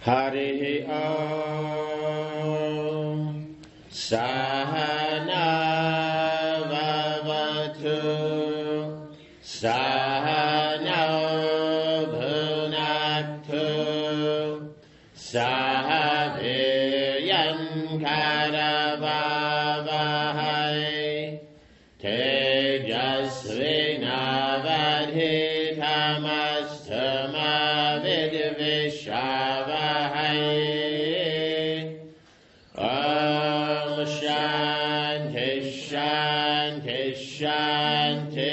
Harihi Om Sahana Vavatu Sahana Bhunaktu Sahaviryan Karavavahai Tejasvinavadhitamastu Vidvishavahai. Om Shanti Shanti Shanti.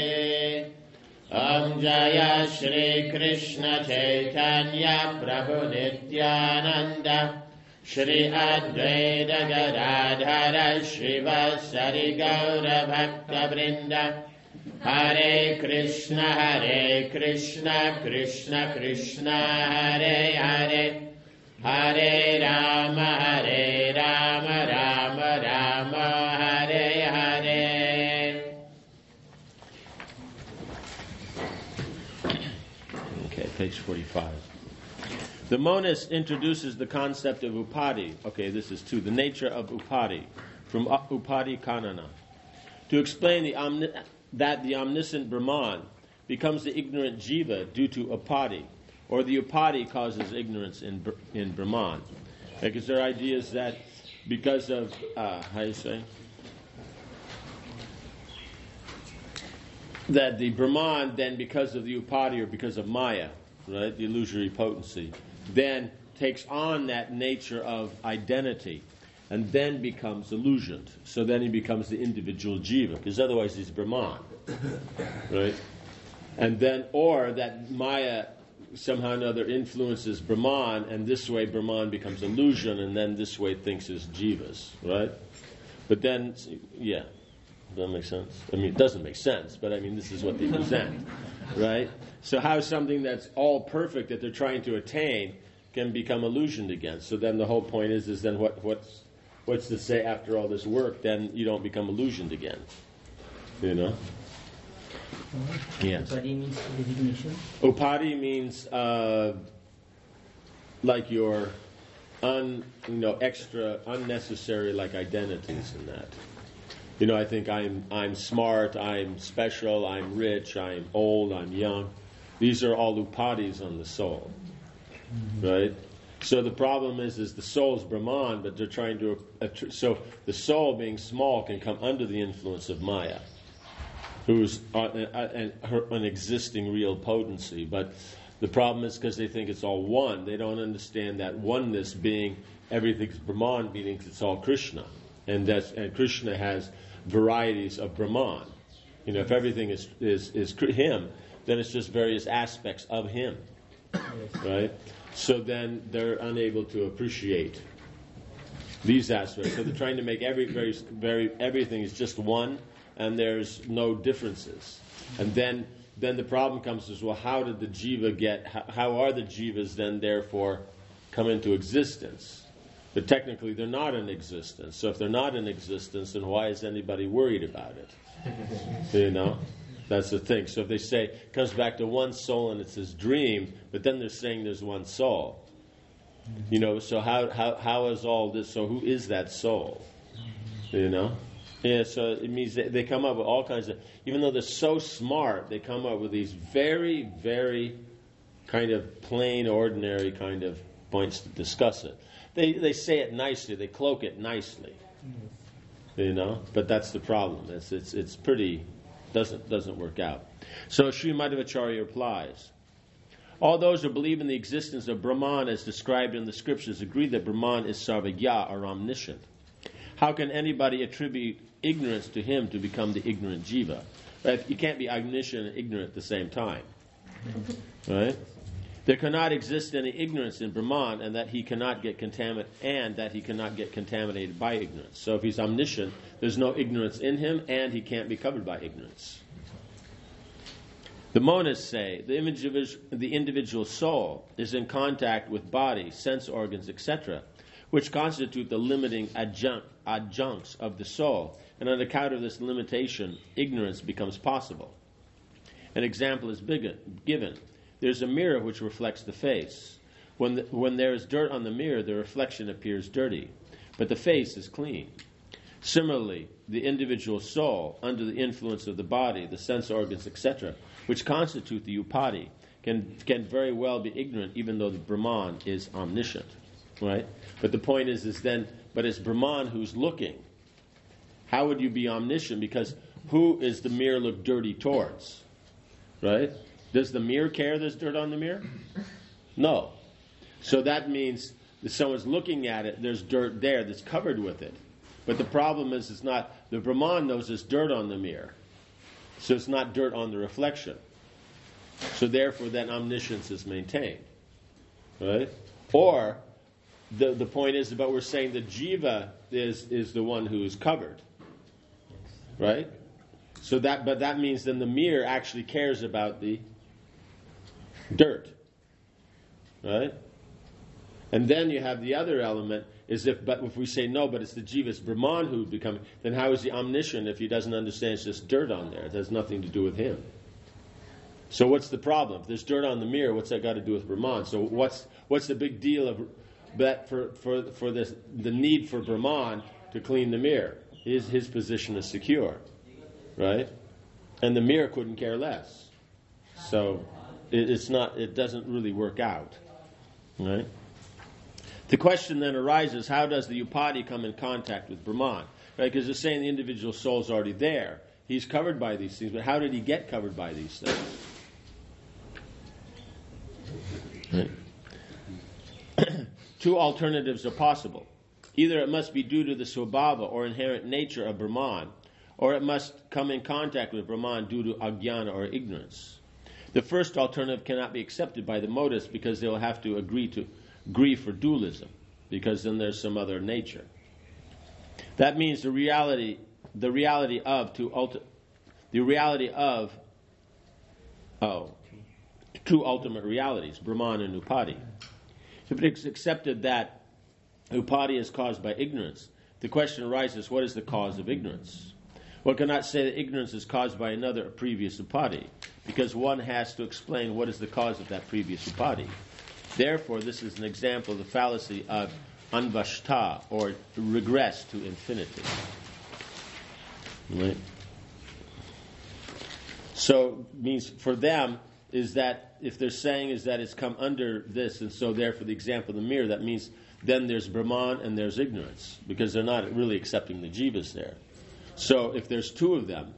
Om Jaya Shri Krishna Chaitanya Prabhu Nityananda Shri Advaita Gadadhara Shivasari Gaura Bhakta Vrinda. Hare Krishna Krishna Krishna Hare Hare, Hare Rama Rama Rama Hare Hare. Okay, page 45. The monist introduces the concept of upadi. Okay, this is 2. The nature of upadi, from Upadi Kanana. To explain that the omniscient Brahman becomes the ignorant jiva due to upadi, or the upadi causes ignorance in Brahman. Because their idea is that because of, how do you say? That the Brahman then, because of the upadi or because of Maya, right, the illusory potency, then takes on that nature of identity and then becomes illusioned. So then he becomes the individual jiva, because otherwise he's Brahman, right? And then, or that Maya somehow or another influences Brahman, and this way Brahman becomes illusion, and then this way thinks is jivas, right? But then, yeah, does that make sense? I mean, it doesn't make sense, but I mean, this is what they present, right? So how something that's all perfect that they're trying to attain can become illusioned again? So then the whole point is then what's to say after all this work, then you don't become illusioned again, you know? Yes. Upadi means designation? Upadi means like your extra, unnecessary like identities in that. You know, I think I'm smart, I'm special, I'm rich, I'm old, I'm young. These are all upadis on the soul, right? So the problem is the soul's Brahman, but they're trying to... So the soul, being small, can come under the influence of Maya, who's an existing real potency. But the problem is because they think it's all one, they don't understand that oneness being everything's Brahman, meaning it's all Krishna. And Krishna has varieties of Brahman. You know, if everything is him, then it's just various aspects of him, right? So then they're unable to appreciate these aspects. So they're trying to make everything is just one, and there's no differences. And then the problem comes is, well, how did the jiva how are the jivas then therefore come into existence? But technically they're not in existence. So if they're not in existence, then why is anybody worried about it? You know? That's the thing. So if they say it comes back to one soul and it's his dream, but then they're saying there's one soul. You know, so how is all this? So who is that soul? You know? Yeah, so it means they come up with all kinds of, even though they're so smart, they come up with these very, very kind of plain, ordinary kind of points to discuss it. They say it nicely, they cloak it nicely. You know? But that's the problem. It's pretty... doesn't work out. So Sri Madhvacharya replies, all those who believe in the existence of Brahman as described in the scriptures agree that Brahman is Sarvagya, or omniscient. How can anybody attribute ignorance to him to become the ignorant jiva? Right? You can't be omniscient and ignorant at the same time. Right? There cannot exist any ignorance in Brahman, and that he cannot get contaminated by ignorance. So if he's omniscient, there's no ignorance in him, and he can't be covered by ignorance. The monists say the individual soul is in contact with body, sense organs, etc., which constitute the limiting adjuncts of the soul, and on account of this limitation, ignorance becomes possible. An example is given. There's a mirror which reflects the face. When there is dirt on the mirror, the reflection appears dirty, but the face is clean. Similarly, the individual soul, under the influence of the body, the sense organs, etc., which constitute the upadi, can very well be ignorant, even though the Brahman is omniscient, right? But the point is then, but it's Brahman who's looking. How would you be omniscient? Because who is the mirror look dirty towards, right? Does the mirror care there's dirt on the mirror? No. So that means that someone's looking at it, there's dirt there that's covered with it. But the problem is it's not, the Brahman knows there's dirt on the mirror. So it's not dirt on the reflection. So therefore then omniscience is maintained. Right? Or the point is about we're saying the jiva is the one who is covered. Right? So that means then the mirror actually cares about the dirt. Right? And then you have the other element is if we say no, but it's the jiva, it's Brahman who become, then how is he omniscient if he doesn't understand it's just dirt on there? It has nothing to do with him. So what's the problem? If there's dirt on the mirror, what's that got to do with Brahman? So what's the big deal of that for this, the need for Brahman to clean the mirror? His position is secure, right? And the mirror couldn't care less. So it doesn't really work out, right? The question then arises, how does the upadi come in contact with Brahman? Right? Because it's saying the individual soul is already there. He's covered by these things, but how did he get covered by these things? Right. Two alternatives are possible. Either it must be due to the swabhava or inherent nature of Brahman, or it must come in contact with Brahman due to ajnana or ignorance. The first alternative cannot be accepted by the modists because they will have to agree for dualism, because then there's some other nature. That means the reality of two ultimate realities, Brahman and Upadi. If it's accepted that Upadi is caused by ignorance, the question arises, what is the cause of ignorance? One cannot say that ignorance is caused by another previous Upadi, because one has to explain what is the cause of that previous Upadi. Therefore, this is an example of the fallacy of anvashta, or regress to infinity. Right? So, means for them is that if they're saying is that it's come under this, and so therefore the example of the mirror, that means then there's Brahman and there's ignorance, because they're not really accepting the jivas there. So if there's two of them,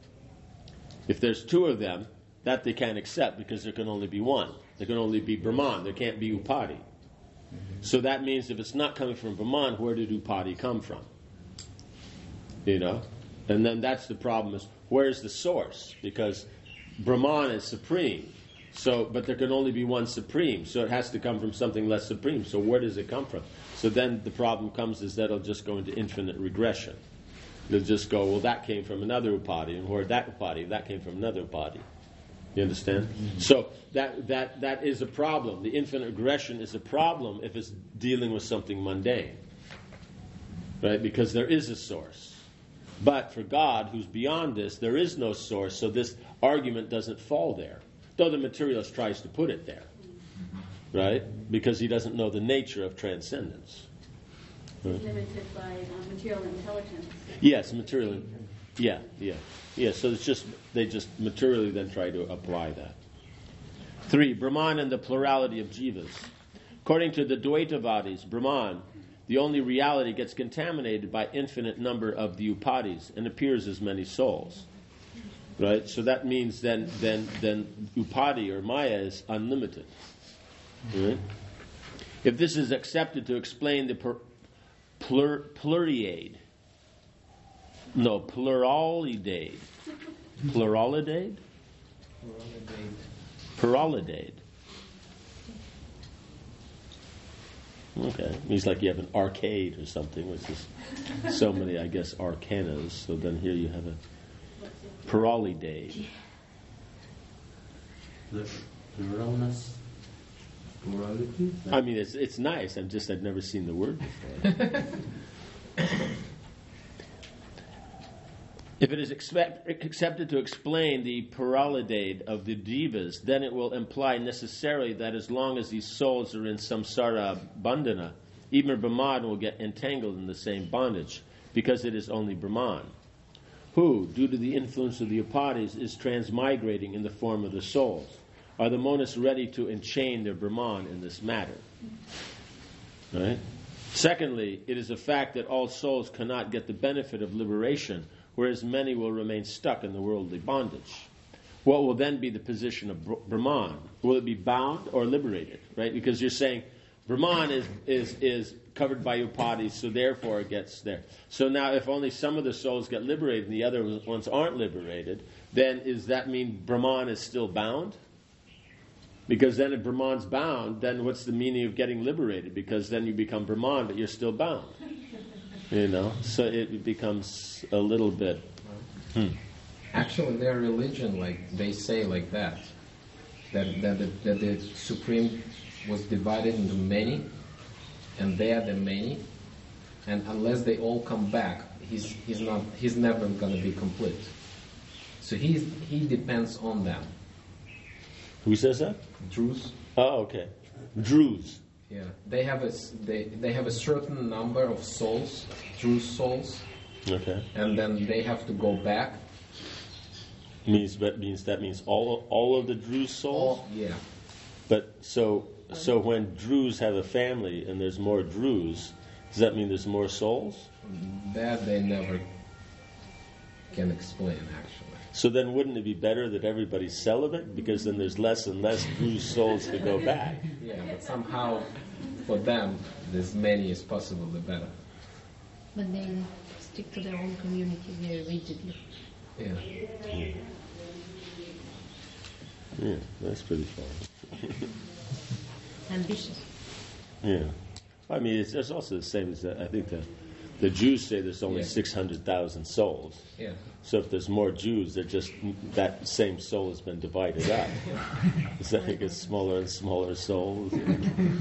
that they can't accept because there can only be one. There can only be Brahman. There can't be Upadi. So that means if it's not coming from Brahman, where did Upadi come from? You know? And then that's the problem is, where's the source? Because Brahman is supreme. But there can only be one supreme. So it has to come from something less supreme. So where does it come from? So then the problem comes is that it'll just go into infinite regression. They'll just go, well, that came from another Upadi, and where that Upadi, that came from another Upadi. You understand? Mm-hmm. So that is a problem. The infinite regression is a problem if it's dealing with something mundane. Right? Because there is a source. But for God, who's beyond this, there is no source, so this argument doesn't fall there. Though the materialist tries to put it there. Right? Because he doesn't know the nature of transcendence. Right? Limited by material intelligence. Yes, material. Yeah. So they just materially then try to apply that. 3. Brahman and the plurality of jivas. According to the Dvaitavadis, Brahman, the only reality, gets contaminated by infinite number of the upadis and appears as many souls. Right? So that means then upadi or maya is unlimited. Right? If this is accepted to explain the pluralidade. Okay. Means like you have an arcade or something, which is so many, I guess, arcanas. So then here you have a pluralidade. Pluralness. Plurality? I mean, it's nice. I've never seen the word before. If it is accepted to explain the paralidade of the jivas, then it will imply necessarily that as long as these souls are in samsara bandhana, even Brahman will get entangled in the same bondage, because it is only Brahman who, due to the influence of the upadis, is transmigrating in the form of the souls. Are the monists ready to enchain their Brahman in this matter? Right? Secondly, it is a fact that all souls cannot get the benefit of liberation, whereas many will remain stuck in the worldly bondage. What will then be the position of Brahman? Will it be bound or liberated? Right? Because you're saying Brahman is covered by upadis, so therefore it gets there. So now if only some of the souls get liberated and the other ones aren't liberated, then does that mean Brahman is still bound? Because then if Brahman's bound, then what's the meaning of getting liberated? Because then you become Brahman, but you're still bound. So it becomes a little bit... Actually, their religion, they say like that the Supreme was divided into many, and they are the many, and unless they all come back, he's never going to be complete. So he depends on them. Who says that? Druze. Oh, okay. Druze. Yeah, they have a certain number of souls, Druze souls. Okay. And then they have to go back. That means all of the Druze souls? Yeah. But so when Druze have a family and there's more Druze, does that mean there's more souls? That they never can explain, actually. So then wouldn't it be better that everybody's celibate? Because then there's less and less Druze souls to go back. Yeah, but somehow for them, as many as possible, the better. But they stick to their own community very rigidly. Yeah. Yeah, that's pretty fun. Ambitious. Yeah. I mean, it's also the same as I think the Jews say there's only 600,000 souls. Yeah. So if there's more Jews, they're just that same soul has been divided up. So I think it's smaller and smaller souls. No,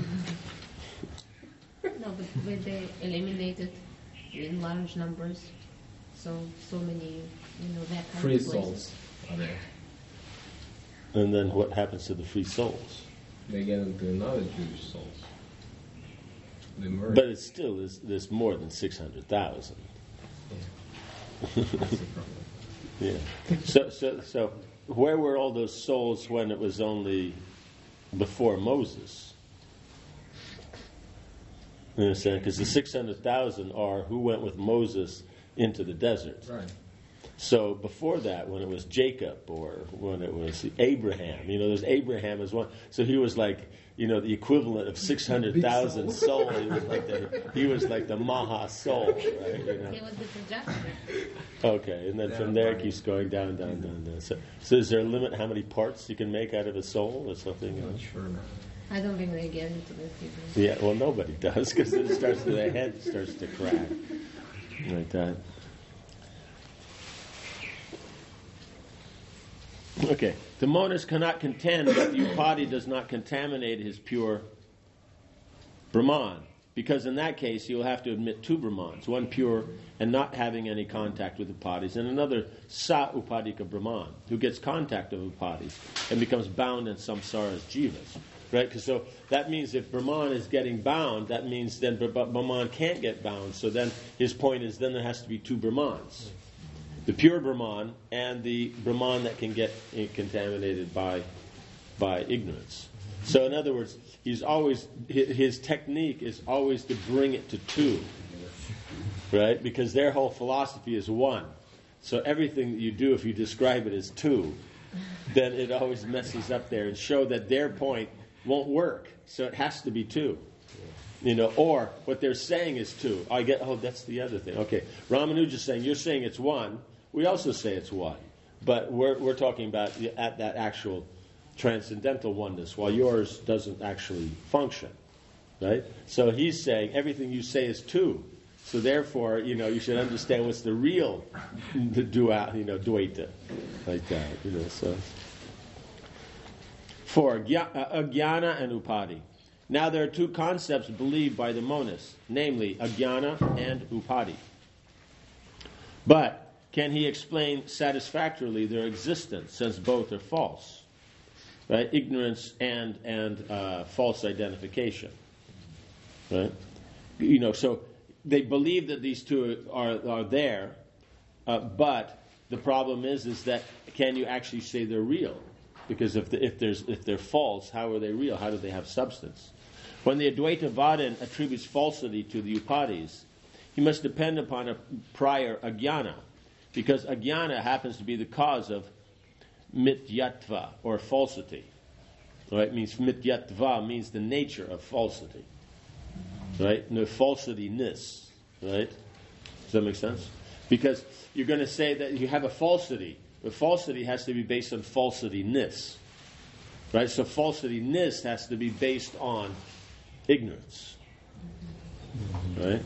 but when they eliminated in large numbers, so many, that kind Free of places. souls are there. And then what happens to the free souls? They get into another Jewish souls. They merge. But it still is. There's more than 600,000. That's the problem. Yeah. So where were all those souls when it was only before Moses? You understand? Because the 600,000 are who went with Moses into the desert. Right. So before that, when it was Jacob or when it was Abraham, there's Abraham as one. So he was like, the equivalent of 600,000 souls. He was like the Maha soul, right? He was the projector. Okay, and then from there it keeps going down. So is there a limit how many parts you can make out of a soul or something? I'm not sure now. I don't think they get into this even. Yeah, well, nobody does because the head starts to crack like that. Okay, the monist cannot contend that the upadi does not contaminate his pure Brahman, because in that case he will have to admit two Brahmans, one pure and not having any contact with upadis, and another sa upadika Brahman, who gets contact of upadis and becomes bound in samsara's jivas. Right? Because so that means if Brahman is getting bound, that means then Brahman can't get bound. So then his point is then there has to be two Brahmans. The pure Brahman and the Brahman that can get contaminated by ignorance. So in other words, his technique is always to bring it to two. Right? Because their whole philosophy is one. So everything that you do, if you describe it as two, then it always messes up there and show that their point won't work. So it has to be two. Or what they're saying is two. That's the other thing. Okay, Ramanuja is saying, you're saying it's one. We also say it's one. But we're talking about at that actual transcendental oneness, while yours doesn't actually function. Right? So he's saying everything you say is two. So therefore, you should understand what's the real Dvaita. Like that. So. 4. Ajnana and Upadi. Now there are two concepts believed by the monists, namely Ajnana and Upadi. But can he explain satisfactorily their existence, since both are false? Right? Ignorance and false identification. Right? So they believe that these two are there, but the problem is that can you actually say they're real? Because if they're false, how are they real? How do they have substance? When the Advaitavadan attributes falsity to the upadis, he must depend upon a prior ajnana, because ajnana happens to be the cause of mityatva, or falsity. Right? Means mityatva means the nature of falsity. Right? No, falsityness. Right? Does that make sense? Because you're going to say that you have a falsity. The falsity has to be based on falsityness. Right? So falsityness has to be based on ignorance. Right?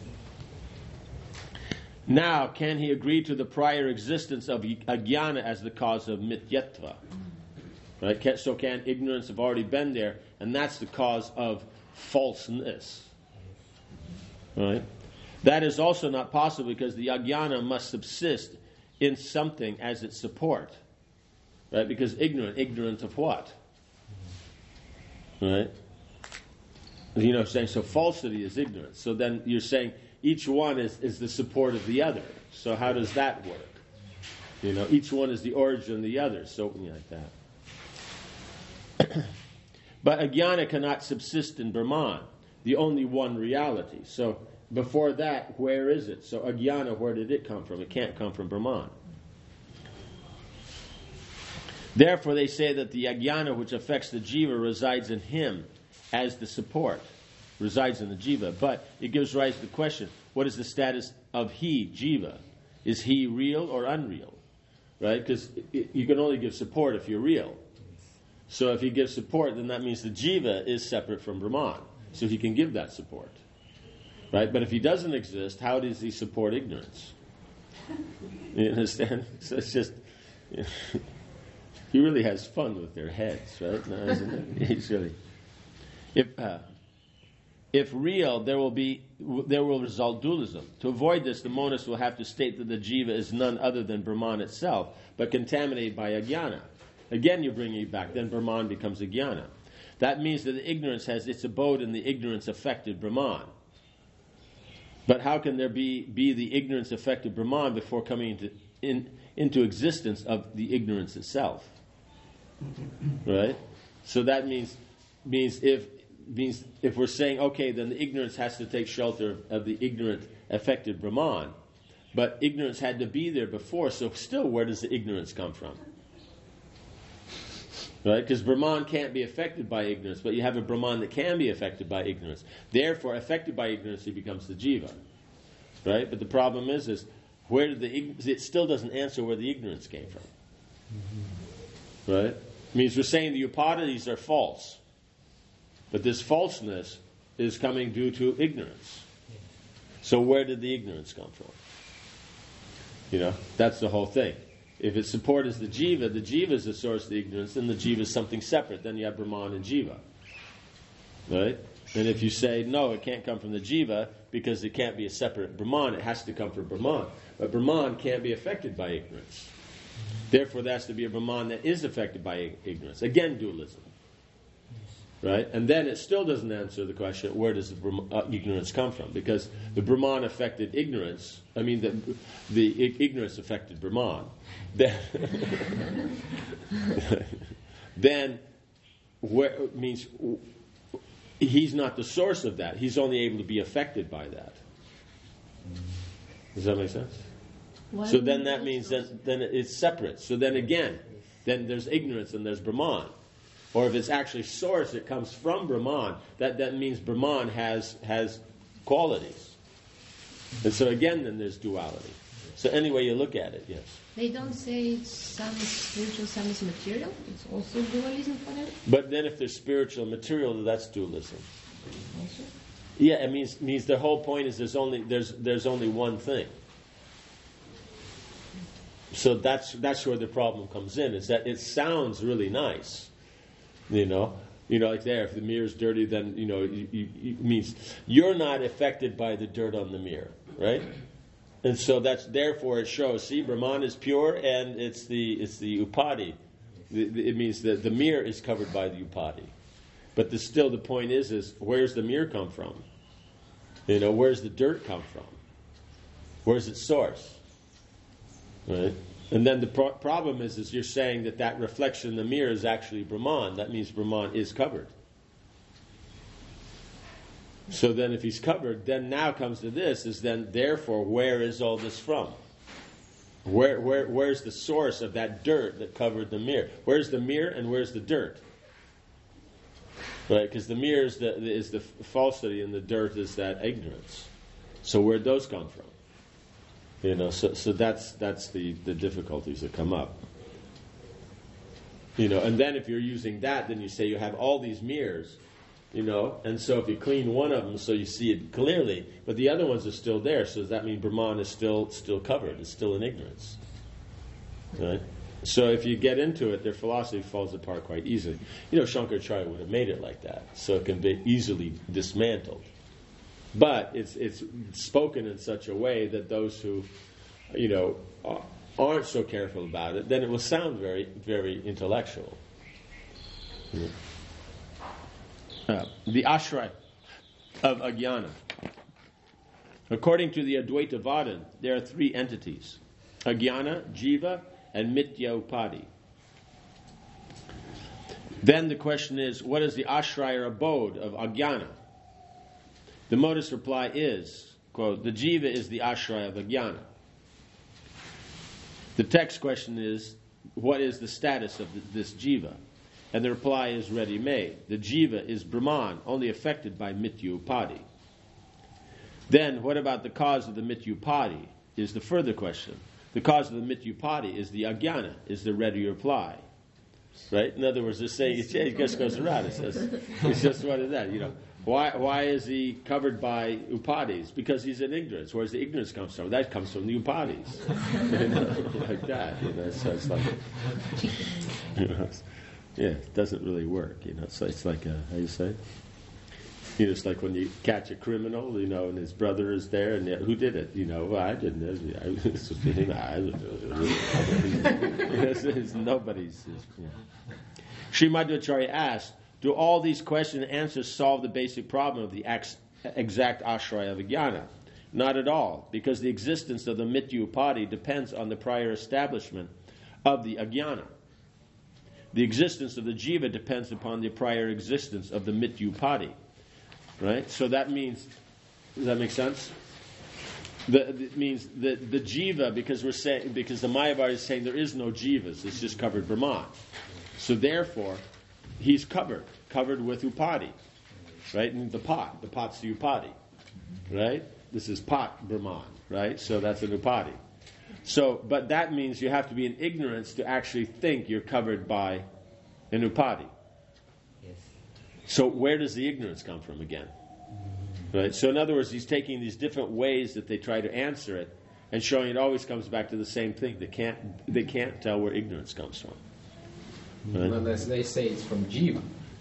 Now, can he agree to the prior existence of ajnana as the cause of mityatva? Right? So can ignorance have already been there, and that's the cause of falseness? Right? That is also not possible because the ajnana must subsist in something as its support. Right? Because ignorant of what? Right? Saying so falsity is ignorance. So then you're saying each one is the support of the other. So how does that work? Each one is the origin of the other. So like that. But ajnana cannot subsist in Brahman, the only one reality. So before that, where is it? So ajnana, where did it come from? It can't come from Brahman. Therefore, they say that the ajnana which affects the jiva resides in him as the support, resides in the jiva. But it gives rise to the question, what is the status of he, jiva? Is he real or unreal? Right? Because you can only give support if you're real. So if he gives support, then that means the jiva is separate from Brahman. So he can give that support. Right? But if he doesn't exist, how does he support ignorance? You understand? So it's just... he really has fun with their heads, right? No, isn't it? He's really... If real, there will result dualism. To avoid this, the monist will have to state that the jiva is none other than Brahman itself, but contaminated by ajnana. Again, you're bringing it back. Then Brahman becomes ajnana. That means that the ignorance has its abode in the ignorance-affected Brahman. But how can there be the ignorance-affected Brahman before coming into existence of the ignorance itself? Right? So that means if we're saying, okay, then the ignorance has to take shelter of the ignorant affected Brahman, but ignorance had to be there before, so still where does the ignorance come from? Right? Because Brahman can't be affected by ignorance, but you have a Brahman that can be affected by ignorance. Therefore, affected by ignorance, he becomes the jiva. Right? But the problem is where did it still doesn't answer where the ignorance came from. Right? It means we're saying the upadis are false. But this falseness is coming due to ignorance. So where did the ignorance come from? That's the whole thing. If its support is the jiva is the source of the ignorance, then the jiva is something separate. Then you have Brahman and jiva. Right? And if you say, no, it can't come from the jiva because it can't be a separate Brahman, it has to come from Brahman. But Brahman can't be affected by ignorance. Therefore, there has to be a Brahman that is affected by ignorance. Again, dualism. Right? And then it still doesn't answer the question, where does the ignorance come from? Because the Brahman affected ignorance. I mean, the ignorance affected Brahman. Then where means he's not the source of that. He's only able to be affected by that. Does that make sense? So then that means then it's separate. So then again, then there's ignorance and there's Brahman. Or if it's actually source, it comes from Brahman. That means Brahman has qualities. And so again, then there's duality. So any way you look at it, yes. They don't say some is spiritual, some is material. It's also dualism for them. But then if there's spiritual and material, that's dualism. Also? Yeah, it means the whole point is there's only one thing. So that's where the problem comes in. Is that it sounds really nice. Like there, if the mirror's dirty, then, it means you're not affected by the dirt on the mirror, right? And so that's therefore it shows. See, Brahman is pure, and it's the upadi. It means that the mirror is covered by the upadi. But still, the point is where's the mirror come from? Where's the dirt come from? Where's its source? Right? And then the problem is you're saying that reflection in the mirror is actually Brahman. That means Brahman is covered. So then if he's covered, then now comes to this, is then therefore where is all this from? Where's the source of that dirt that covered the mirror? Where's the mirror and where's the dirt? Right? Because the mirror is the falsity and the dirt is that ignorance. So where'd those come from? So that's the difficulties that come up. And then if you're using that, then you say you have all these mirrors, and so if you clean one of them so you see it clearly, but the other ones are still there, so does that mean Brahman is still covered, it's still in ignorance? Right? So if you get into it, their philosophy falls apart quite easily. Shankaracharya would have made it like that, so it can be easily dismantled. But it's spoken in such a way that those who, aren't so careful about it, then it will sound very, very intellectual. The ashraya of Ajnana. According to the Advaita Vadan, there are three entities: Ajnana, Jiva, and Mithya Upadi. Then the question is, what is the ashraya abode of Ajnana? The modest reply is, quote, the jiva is the ashraya of Ajnana. The text question is, what is the status of this jiva? And the reply is ready-made. The jiva is Brahman, only affected by Mithya Upadi. Then, what about the cause of the Mithya Upadi is the further question. The cause of the Mithya Upadi is the Ajnana, is the ready reply. Right? In other words, they're saying, it just goes around. It says, it's just what is that, Why is he covered by upadis? Because he's in ignorance. Where's the ignorance comes from? That comes from the upadis. Like that. So it's like, it doesn't really work. So it's like, how you say? It's like when you catch a criminal, and his brother is there, and who did it? Well, I didn't. It's nobody's. Sri Madhvacharya asked, do all these questions and answers solve the basic problem of the exact ashraya of Ajnana? Not at all, because the existence of the Mithya Upadi depends on the prior establishment of the Ajnana. The existence of the jiva depends upon the prior existence of the Mithya Upadi. Right? So that means, does that make sense? It means that the jiva, because the Mayavada is saying there is no jivas, it's just covered Brahman. So therefore, he's covered with upadi, right? And the pot's the upadi, right? This is pot Brahman, right? So that's an upadi. So, but that means you have to be in ignorance to actually think you're covered by an upadi. Yes. So where does the ignorance come from again? Right? So in other words, he's taking these different ways that they try to answer it and showing it always comes back to the same thing. They can't tell where ignorance comes from. Right? Unless they say it's from jiva.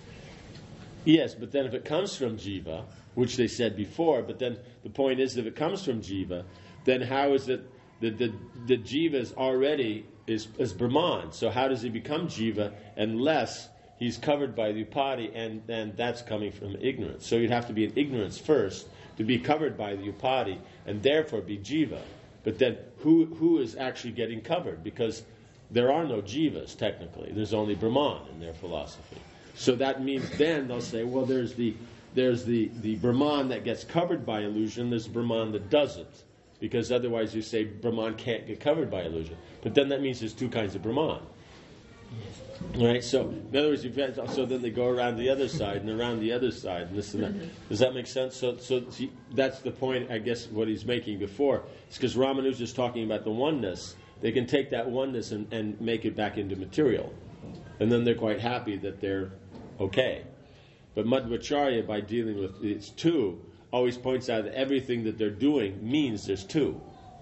Yes, but then if it comes from jiva, which they said before, but then the point is if it comes from jiva, then how is it that the jiva is already is Brahman? So how does he become jiva unless he's covered by the upadi, and then that's coming from ignorance? So you'd have to be in ignorance first to be covered by the upadi and therefore be jiva. But then who is actually getting covered? Because there are no jivas technically. There's only Brahman in their philosophy. So that means then they'll say, well, there's the Brahman that gets covered by illusion, there's Brahman that doesn't. Because otherwise you say Brahman can't get covered by illusion. But then that means there's two kinds of Brahman. Right? So, in other words, so then they go around the other side and around the other side and this and that. Does that make sense? So see, that's the point, I guess, what he's making before. It's because Ramanuja is talking about the oneness. They can take that oneness and make it back into material. And then they're quite happy that they're okay. But Madhvacharya, by dealing with it's two, always points out that everything that they're doing means there's two.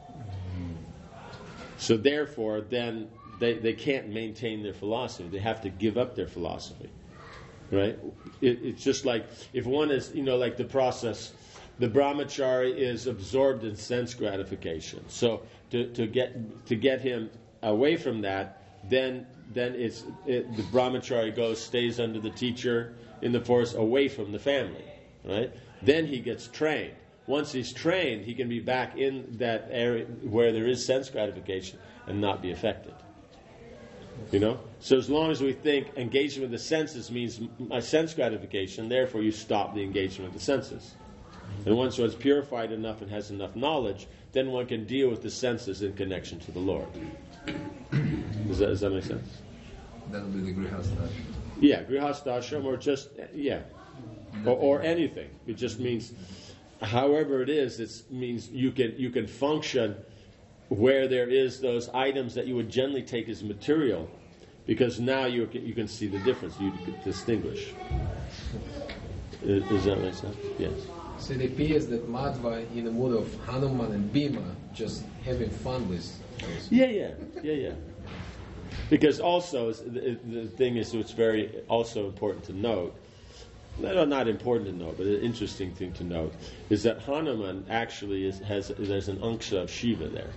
So therefore, then they can't maintain their philosophy. They have to give up their philosophy. Right? It's just like if one is, like the process the brahmachari is absorbed in sense gratification. So to get him away from that, then the brahmachari stays under the teacher in the forest, away from the family, right? Then he gets trained. Once he's trained, he can be back in that area where there is sense gratification and not be affected. You know? So as long as we think engagement with the senses means sense gratification, therefore you stop the engagement with the senses. And once one's purified enough and has enough knowledge, then one can deal with the senses in connection to the Lord. Does that make sense? That would be the grihastha. Yeah, grihasthashram, or just, or anything. It just means, however it is, it means you can function where there is those items that you would generally take as material, because now you can see the difference, you can distinguish. Does that make sense? Yes. So it appears that Madhva, in the mood of Hanuman and Bhima, just having fun with. Yeah. Because also, the thing is, it's very also important to note, not important to note, but an interesting thing to note, is that Hanuman actually there's an Angsha of Shiva there.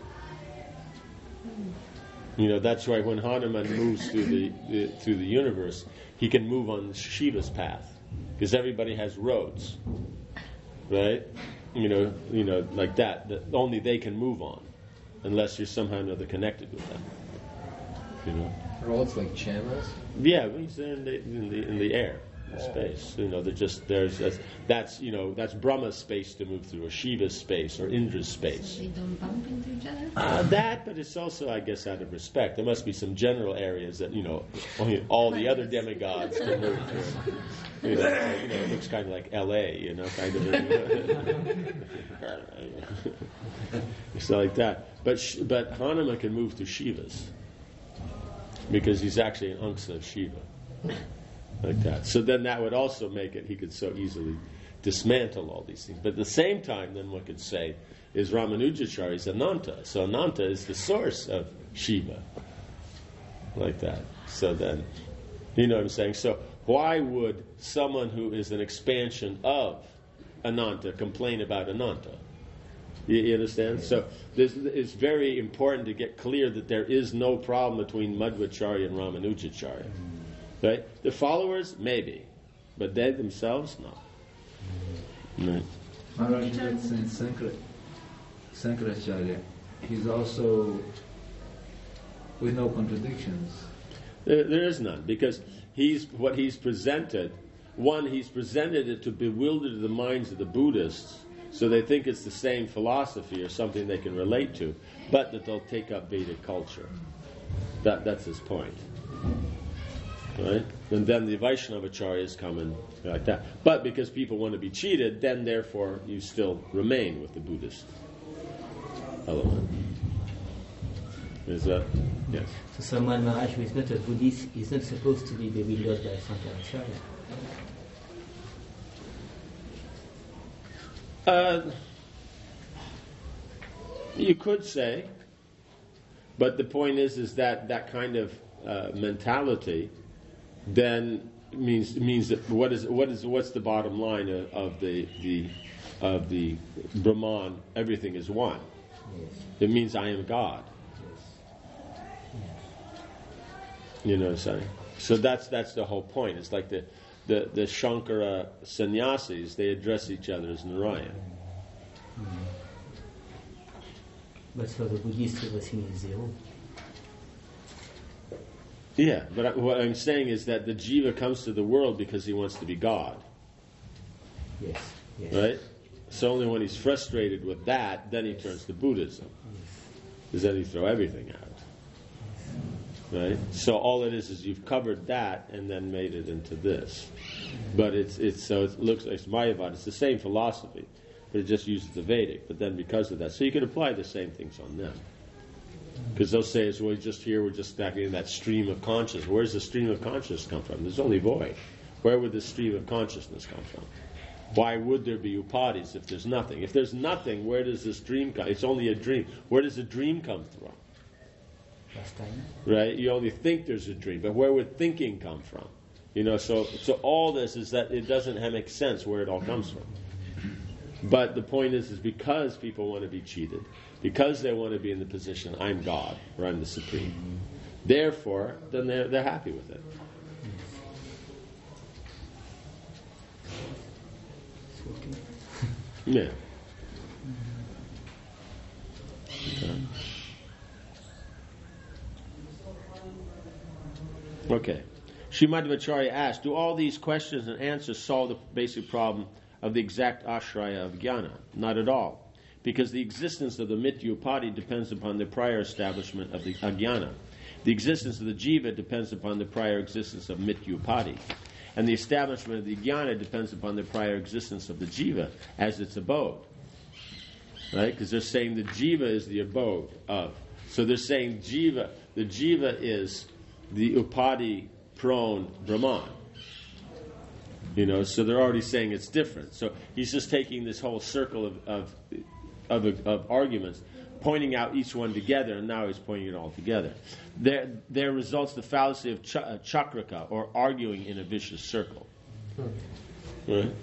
You know, that's why when Hanuman moves through the universe, he can move on Shiva's path, because everybody has roads, right? You know, like that only they can move on, unless you're somehow or another connected with them. You know, Roads like channels? yeah, he's in the air, in space. You know, that's Brahma's space to move through, or Shiva's space, or Indra's space. They don't bump into each other? But it's also, I guess, out of respect. There must be some general areas that, only all the other demigods can move through. It looks kind of like L.A., kind of. It's like that. But Hanuman can move through Shiva's, because he's actually an Angsha of Shiva. Like that. So then that would also make it, he could so easily dismantle all these things. But at the same time, then one could say, is Ramanujacharya is Ananta. So Ananta is the source of Shiva. Like that. So then, you know what I'm saying? So why would someone who is an expansion of Ananta complain about Ananta? You understand? So it's very important to get clear that there is no problem between Madhvacharya and Ramanujacharya. Right? The followers, maybe. But they themselves, no. Right. Maharaj, Saint Sankaracharya, he's also with no contradictions. There is none, because he's presented it to bewilder the minds of the Buddhists, so they think it's the same philosophy or something they can relate to, but that they'll take up Vedic culture. That's his point. Right? And then the Vaishnavacharyas come in like that. But because people want to be cheated, then therefore you still remain with the Buddhist element. Is that? Yes. So someone Maharaj who is not a Buddhist is not supposed to be bewildered by Sankaracharya. You could say, but the point is that kind of mentality then means that what's the bottom line of the Brahman? Everything is one. Yes. It means I am God. You know what I'm saying? So that's the whole point. It's like the Shankara sannyasis, they address each other as Narayan. But for the Buddhist, everything is zero. Yeah, but what I'm saying is that the jiva comes to the world because he wants to be God. Yes. Right? So only when he's frustrated with that, then he turns to Buddhism. Because then you throw everything out. Right? So all it is you've covered that and then made it into this. But it looks like it's Mayavad. It's the same philosophy, but it just uses the Vedic. But then because of that, so you can apply the same things on them. Because they'll say, we're just stuck in that stream of consciousness. Where's the stream of consciousness come from? There's only void. Where would the stream of consciousness come from? Why would there be upadis if there's nothing? If there's nothing, where does this dream come? It's only a dream. Where does a dream come from? Last time. Right? You only think there's a dream, but where would thinking come from? So all this is that it doesn't make sense where it all comes from. But the point is because people want to be cheated, because they want to be in the position, I'm God, or I'm the supreme. Therefore, then they're happy with it. Yeah. Okay. Srimad Madhvacharya asked, do all these questions and answers solve the basic problem of the exact ashraya of jnana? Not at all. Because the existence of the mitya upadhi depends upon the prior establishment of the ajnana. The existence of the jiva depends upon the prior existence of mitya upadhi. And the establishment of the jnana depends upon the prior existence of the jiva as its abode. Right? Because they're saying the jiva is the abode of. So they're saying the jiva is the upadhi prone Brahman. So they're already saying it's different. So he's just taking this whole circle of arguments, pointing out each one together, and now he's pointing it all together. There results the fallacy of chakraka, or arguing in a vicious circle. Right?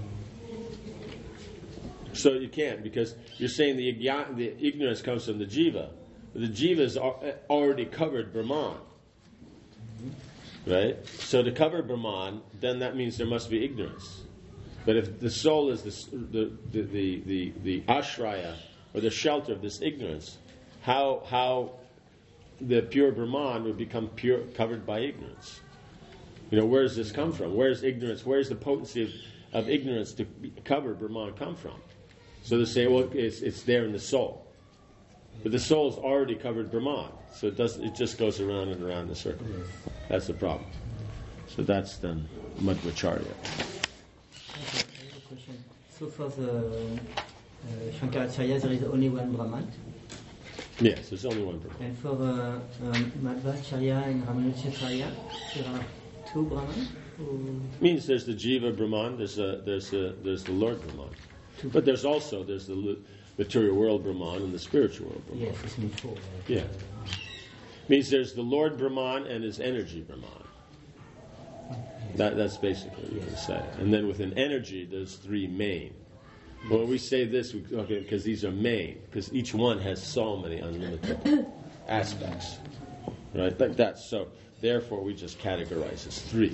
So you can't, because you're saying the ignorance comes from the jiva. The jiva is already covered Brahman. Right? So to cover Brahman, then that means there must be ignorance. But if the soul is the ashraya, or the shelter of this ignorance, how the pure Brahman would become pure, covered by ignorance? Where does this come from? Where's ignorance? Where's the potency of ignorance to cover Brahman come from? So they say, well, it's there in the soul. But the soul is already covered Brahman, so it just goes around and around the circle. That's the problem. So that's then Madhvacharya. Question. So for the Shankaracharya, there is only one Brahman. Yes, there's only one Brahman. And for Madhvacharya and Ramanujacharya, there are two Brahman. Means there's the Jiva Brahman, there's the Lord Brahman, but there's the material world Brahman and the spiritual world Brahman. Yes, it's meant for. Yeah. Means there's the Lord Brahman and his energy Brahman. That's basically what you can say. And then within energy, there's three main. When we say this, because these are main, because each one has so many unlimited aspects. Right? Like that. So, therefore, we just categorize as three.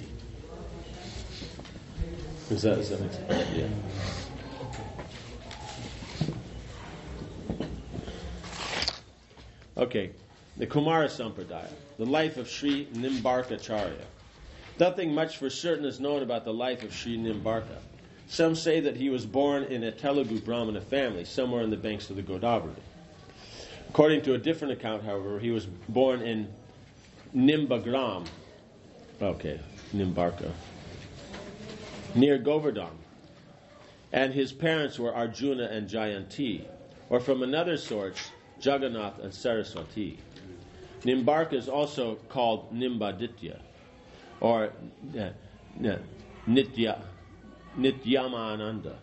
Does that make sense? Yeah. Okay, the Kumara Sampradaya, the life of Sri Nimbarkacharya. Nothing much for certain is known about the life of Sri Nimbarka. Some say that he was born in a Telugu Brahmana family somewhere on the banks of the Godavari. According to a different account, however, he was born in Nimbagram, Nimbarka, near Govardhan. And his parents were Arjuna and Jayanti, or from another source, Jagannath and Saraswati. Nimbarka is also called Nimbaditya, or Nityamananda.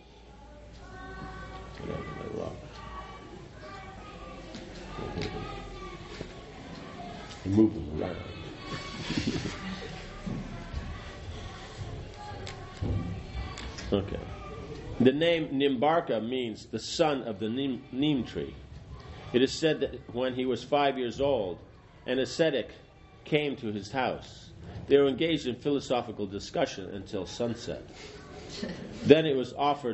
I'm moving around. Okay. The name Nimbarka means the son of the neem tree. It is said that when he was 5 years old, an ascetic came to his house. They were engaged in philosophical discussion until sunset. Then it was offered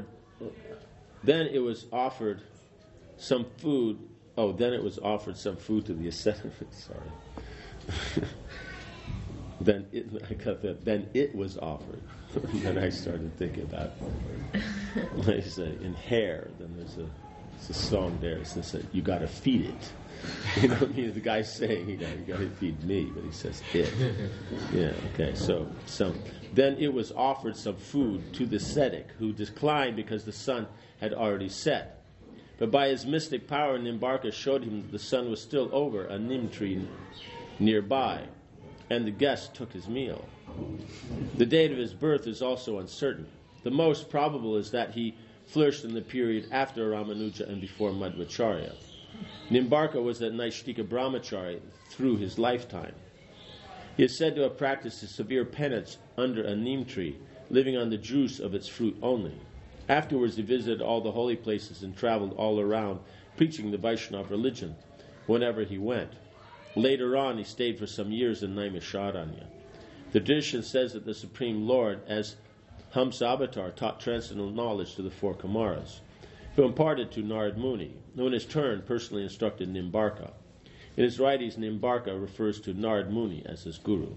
some food. Then it was offered some food to the ascetic. Sorry. Then it was offered. Then I started thinking about I say in hair. Then there's a song there. It says you got to feed it. You know what I mean? The guy's saying, you got to feed me, but he says it. Yeah. Okay. So then it was offered some food to the ascetic, who declined because the sun had already set. But by his mystic power, Nimbarka showed him that the sun was still over a neem tree nearby, and the guest took his meal. The date of his birth is also uncertain. The most probable is that he flourished in the period after Ramanuja and before Madhvacharya. Nimbarka was a Naishtika Brahmachari through his lifetime. He is said to have practiced a severe penance under a neem tree, living on the juice of its fruit only. Afterwards, he visited all the holy places and traveled all around, preaching the Vaishnava religion whenever he went. Later on, he stayed for some years in Naimisharanya. The tradition says that the Supreme Lord, as Hamsa Avatar, taught transcendental knowledge to the four Kumaras, who imparted to Narad Muni, who in his turn personally instructed Nimbarka. In his writings, Nimbarka refers to Narad Muni as his guru.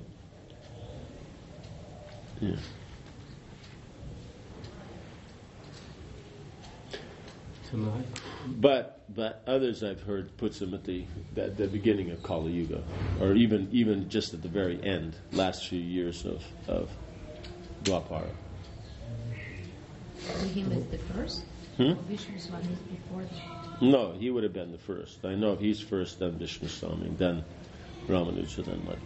Yeah. But others I've heard puts him at the beginning of Kali Yuga, or even just at the very end, last few years of Dwapara. Him is the first? Vishnu Swami is before that? No, he would have been the first. I know he's first, then Vishnu Swami, then Ramanuja, then what?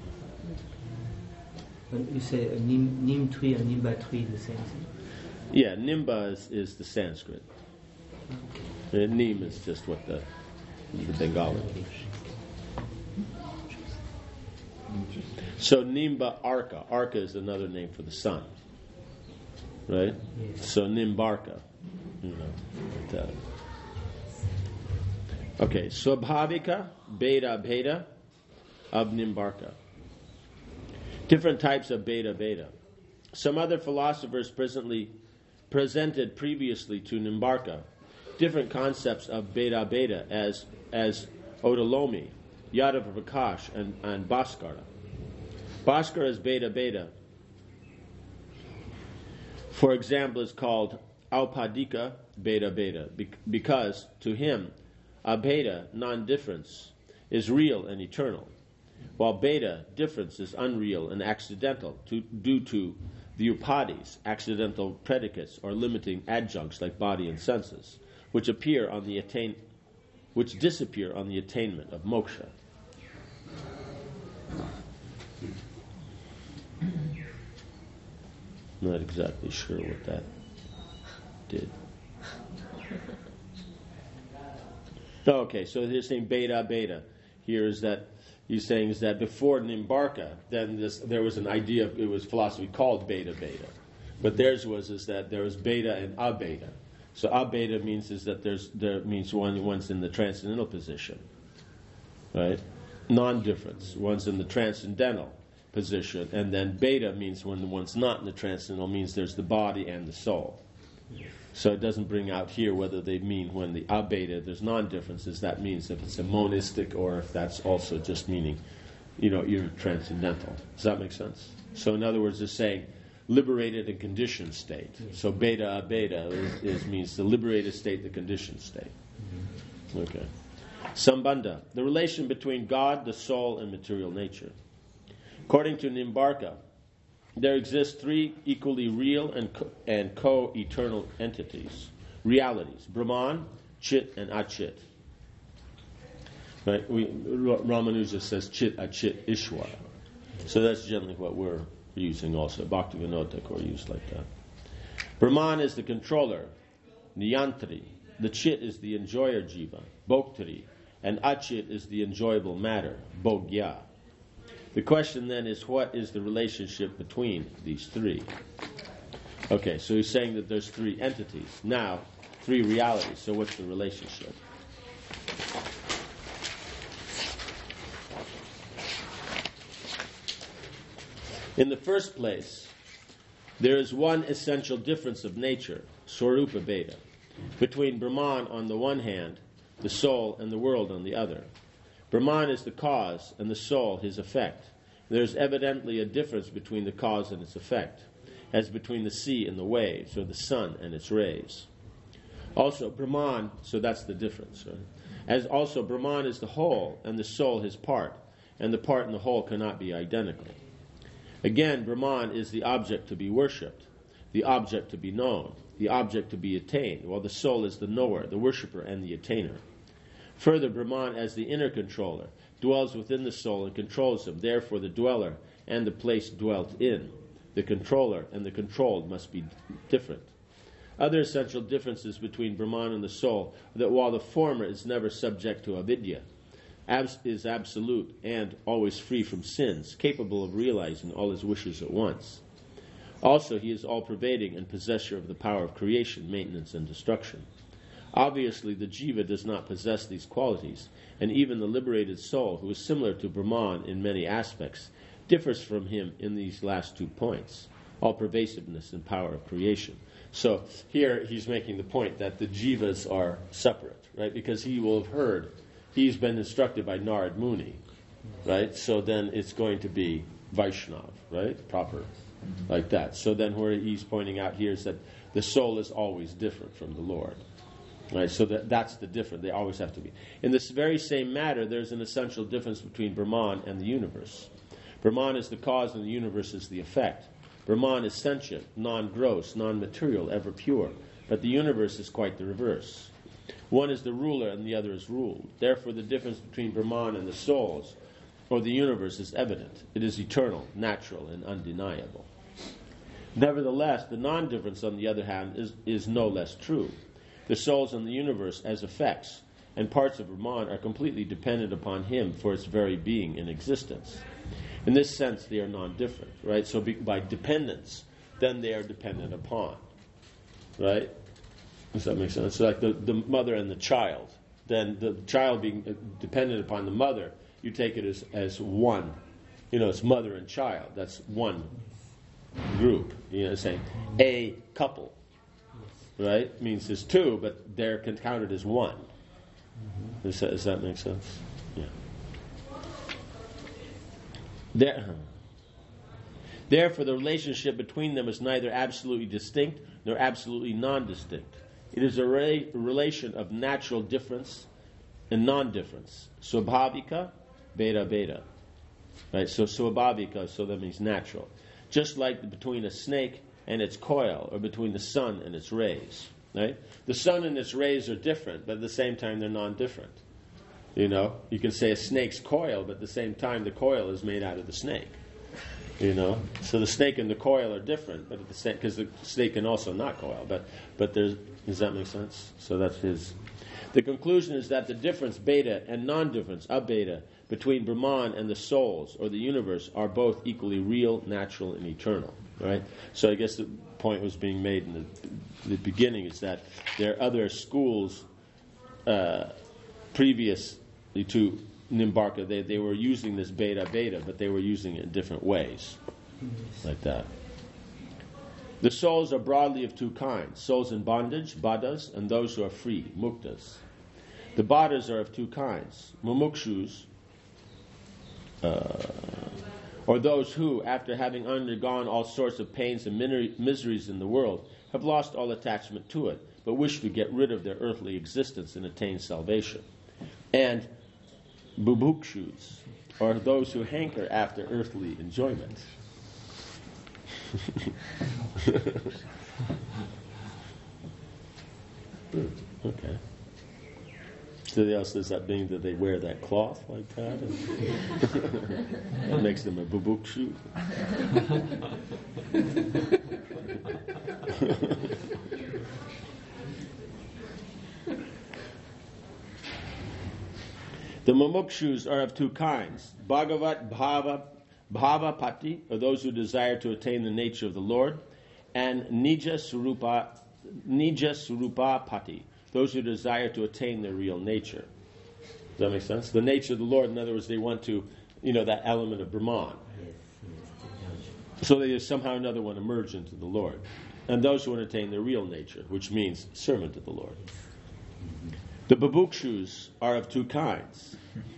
You say Nim Tui and Nimba Tui the same thing? Yeah, Nimba is the Sanskrit. And Nim is just what the Bengali. So Nimba Arka. Arka is another name for the sun. Right? Yes. So Nimbarka. Okay, Swabhavika, Beta of Nimbarka. Different types of Beta. Some other philosophers presented previously to Nimbarka different concepts of Beta as Odalomi, Yadava Prakash, and Bhaskara. Bhaskara is Beta. For example, is called Aupadika Beta, because to him, Abheda, non-difference, is real and eternal, while Beta, difference, is unreal and accidental due to the upadis, accidental predicates or limiting adjuncts like body and senses, which disappear on the attainment of moksha. Not exactly sure what that did. Okay, so he's saying Beta. Here is that he's saying is that before Nimbarka, then there was an idea it was philosophy called Beta, but theirs is that there was Beta and Abeta. So Abeta means is that there means one's in the transcendental position, right? Non-difference, one's in the transcendental position, and then Beta means when one's not in the transcendental, means there's the body and the soul. So it doesn't bring out here whether they mean when the Abeta there's non-differences. That means if it's a monistic or if that's also just meaning, you're transcendental. Does that make sense? So in other words, it's saying liberated and conditioned state. So Beta means the liberated state, the conditioned state. Okay. Sambandha, the relation between God, the soul, and material nature. According to Nimbarka, there exist three equally real and co-eternal entities, realities: Brahman, Chit, and Achit. Right? Ramanuja says Chit, Achit, Ishvara. So that's generally what we're using also. Bhaktivinoda Thakur used like that. Brahman is the controller, Niyantri. The Chit is the enjoyer, Jiva, Bhoktari. And Achit is the enjoyable matter, Bhogya. The question then is, what is the relationship between these three? Okay, so he's saying that there's three entities. Now, three realities. So what's the relationship? In the first place, there is one essential difference of nature, Swarupa Beta, between Brahman on the one hand, the soul, and the world on the other. Brahman is the cause, and the soul his effect. There is evidently a difference between the cause and its effect, as between the sea and the waves, or the sun and its rays. Also, Brahman, so that's the difference. Right? As also, Brahman is the whole, and the soul his part, and the part and the whole cannot be identical. Again, Brahman is the object to be worshipped, the object to be known, the object to be attained, while the soul is the knower, the worshipper, and the attainer. Further, Brahman, as the inner controller, dwells within the soul and controls him. Therefore, the dweller and the place dwelt in, the controller and the controlled, must be different. Other essential differences between Brahman and the soul are that while the former is never subject to avidya, is absolute and always free from sins, capable of realizing all his wishes at once. Also, he is all-pervading and possessor of the power of creation, maintenance, and destruction. Obviously, the jiva does not possess these qualities, and even the liberated soul, who is similar to Brahman in many aspects, differs from him in these last 2 points, all-pervasiveness and power of creation. So here he's making the point that the jivas are separate, right? Because he will have heard, he's been instructed by Narad Muni, right? So then it's going to be Vaishnav, right? Proper, like that. So then where he's pointing out here is that the soul is always different from the Lord. Right, so that's the difference. They always have to be. In this very same matter, there's an essential difference between Brahman and the universe. Brahman is the cause and the universe is the effect. Brahman is sentient, non-gross, non-material, ever pure. But the universe is quite the reverse. One is the ruler and the other is ruled. Therefore, the difference between Brahman and the souls, or the universe, is evident. It is eternal, natural, and undeniable. Nevertheless, the non-difference, on the other hand, is no less true. The souls and the universe, as effects and parts of Brahman, are completely dependent upon him for its very being and existence. In this sense, they are non-different, right? So by dependence, then they are dependent upon, right? Does that make sense? So like the mother and the child. Then the child being dependent upon the mother, you take it as one. It's mother and child. That's one group. Saying a couple. Right? Means there's two, but they're counted as one. Does that make sense? Yeah. Therefore, the relationship between them is neither absolutely distinct nor absolutely non-distinct. It is a relation of natural difference and non-difference. Swabhavika, beta. Right? So swabhavika, so that means natural. Just like between a snake and its coil, or between the sun and its rays. Right? The sun and its rays are different, but at the same time they're non-different. You can say a snake's coil, but at the same time the coil is made out of the snake. So the snake and the coil are different, but at the same, because the snake can also not coil. But there's, does that make sense? So that's his. The conclusion is that the difference, beta, and non-difference, abeta, between Brahman and the souls or the universe are both equally real, natural, and eternal. Right? So I guess the point was being made in the beginning is that there are other schools previously to Nimbarka. They were using this beta, but they were using it in different ways, like that. The souls are broadly of 2 kinds: souls in bondage, baddhas, and those who are free, muktas. The baddhas are of 2 kinds: mumukshus, or those who, after having undergone all sorts of pains and miseries in the world, have lost all attachment to it, but wish to get rid of their earthly existence and attain salvation. And bubukshus, or those who hanker after earthly enjoyment. Okay. So does that mean that they wear that cloth like that? That makes them a bubukshu. The mumukshus are of 2 kinds: Bhagavat Bhavapati, or those who desire to attain the nature of the Lord, and Nija Surupapati, those who desire to attain their real nature. Does that make sense? The nature of the Lord, in other words, they want to, that element of Brahman. So they somehow or another want to merge into the Lord. And those who want to attain their real nature, which means servant of the Lord. The bubukshus are of 2 kinds.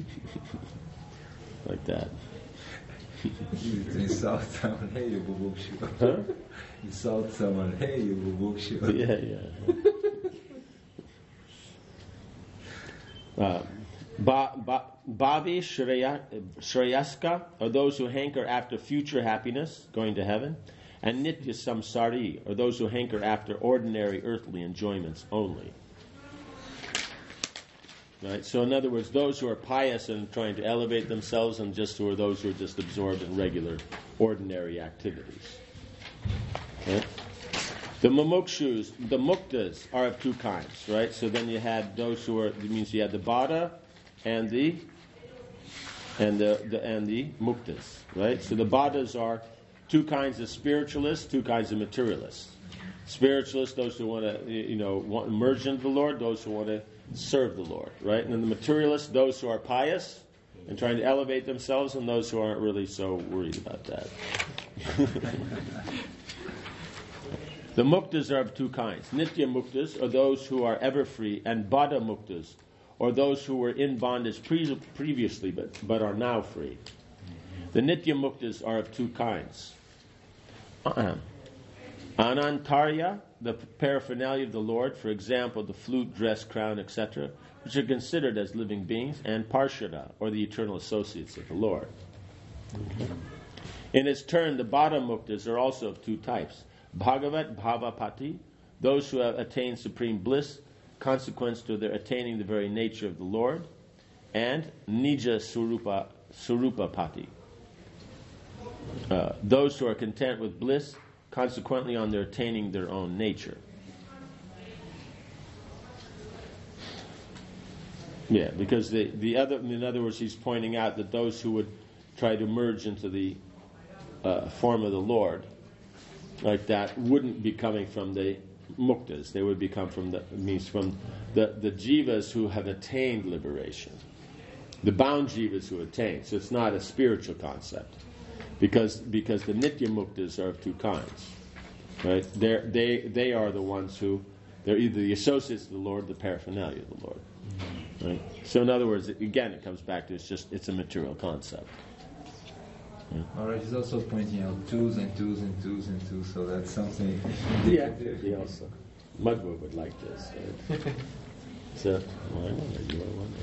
Like that. You insult someone, hey, you bubukshu. Huh? Insult someone, hey, you bubukshu. Yeah. Bhavi Shreyaska are those who hanker after future happiness, going to heaven, and Nitya Samsari are those who hanker after ordinary earthly enjoyments only. Right? So in other words, those who are pious and trying to elevate themselves, and just who are those who are just absorbed in regular, ordinary activities. Okay? The mumukshus, the muktas, are of 2 kinds, right? So then you had those who are, it means you had the baddha and the muktas, right? So the baddhas are two kinds of spiritualists, two kinds of materialists. Spiritualists, those who want to, merge into the Lord, those who want to serve the Lord, right? And then the materialists, those who are pious and trying to elevate themselves, and those who aren't really so worried about that. The muktas are of two kinds. Nitya muktas are those who are ever free, and bada muktas, or those who were in bondage previously but are now free. The nitya muktas are of two kinds. Anantarya, the paraphernalia of the Lord, for example, the flute, dress, crown, etc., which are considered as living beings, and Parshada, or the eternal associates of the Lord. In its turn, the Bada Muktas are also of two types. Bhagavat Bhavapati, those who have attained supreme bliss, consequence to their attaining the very nature of the Lord, and Nija Surupapati, those who are content with bliss, consequently on their attaining their own nature. Yeah, because the other, in other words, he's pointing out that those who would try to merge into the form of the Lord, like that, wouldn't be coming from the muktas. They would become from the jivas who have attained liberation, the bound jivas who attain. So it's not a spiritual concept, because the nitya muktas are of two kinds, right? They are the ones who, they're either the associates of the Lord, or the paraphernalia of the Lord. Right? So in other words, again, it comes back to it's a material concept. Yeah. Alright, he's also pointing out twos and twos and twos and twos, so that's something. Yeah, he also. Madhva would like this. Right? So, I wonder, you are one.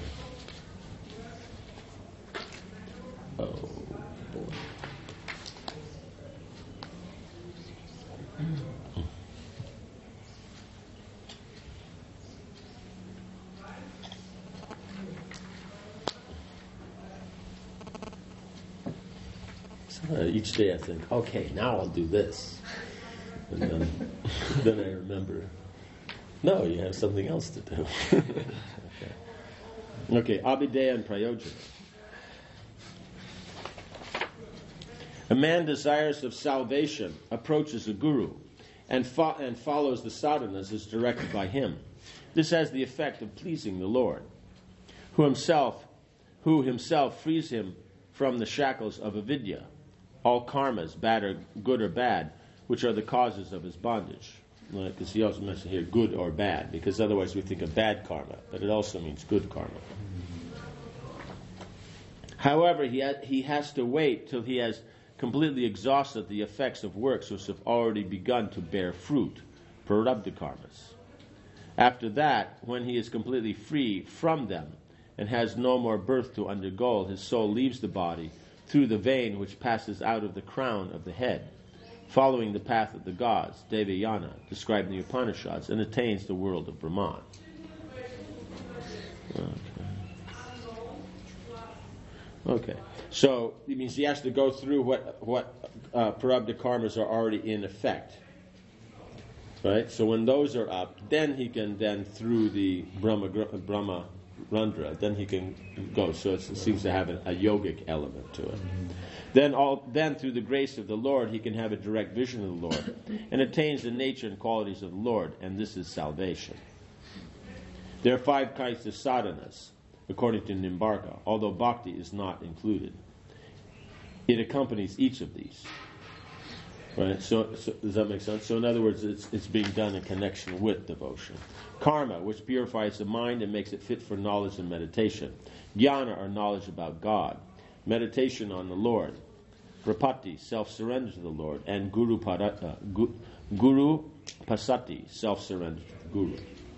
Oh, boy. Each day I think, okay, now I'll do this. And then I remember, no, you have something else to do. Okay, Abhideya and Prayojana. A man desirous of salvation approaches a guru and follows the sadhanas as directed by him. This has the effect of pleasing the Lord, who himself frees him from the shackles of avidya, all karmas, bad or good or bad, which are the causes of his bondage. Because he also mentioned here good or bad, because otherwise we think of bad karma, but it also means good karma. However, he has to wait till he has completely exhausted the effects of works which have already begun to bear fruit, prarabdha karmas. After that, when he is completely free from them and has no more birth to undergo, his soul leaves the body through the vein which passes out of the crown of the head, following the path of the gods, Devayana, described in the Upanishads, and attains the world of Brahman. Okay. So it means he has to go through what prarabdha karmas are already in effect. Right? So when those are up, then he can through the Brahma Randra, then he can go. So it seems to have a yogic element to it. Then through the grace of the Lord, he can have a direct vision of the Lord and attains the nature and qualities of the Lord, and this is salvation. There are 5 kinds of sadhanas, according to Nimbarka, although bhakti is not included. It accompanies each of these. Right? So does that make sense? So in other words, it's being done in connection with devotion. Karma, which purifies the mind and makes it fit for knowledge and meditation. Jnana, or knowledge about God. Meditation on the Lord. Prapatti, self-surrender to the Lord. And Guru Pasati, self-surrender to the Guru.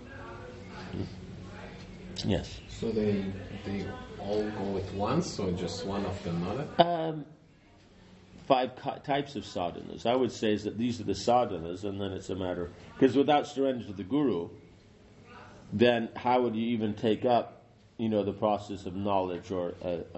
Yes? So they all go at once, or just one after another? 5 types of sadhanas. I would say is that these are the sadhanas, and then it's a matter, because without surrender to the Guru, then how would you even take up, the process of knowledge or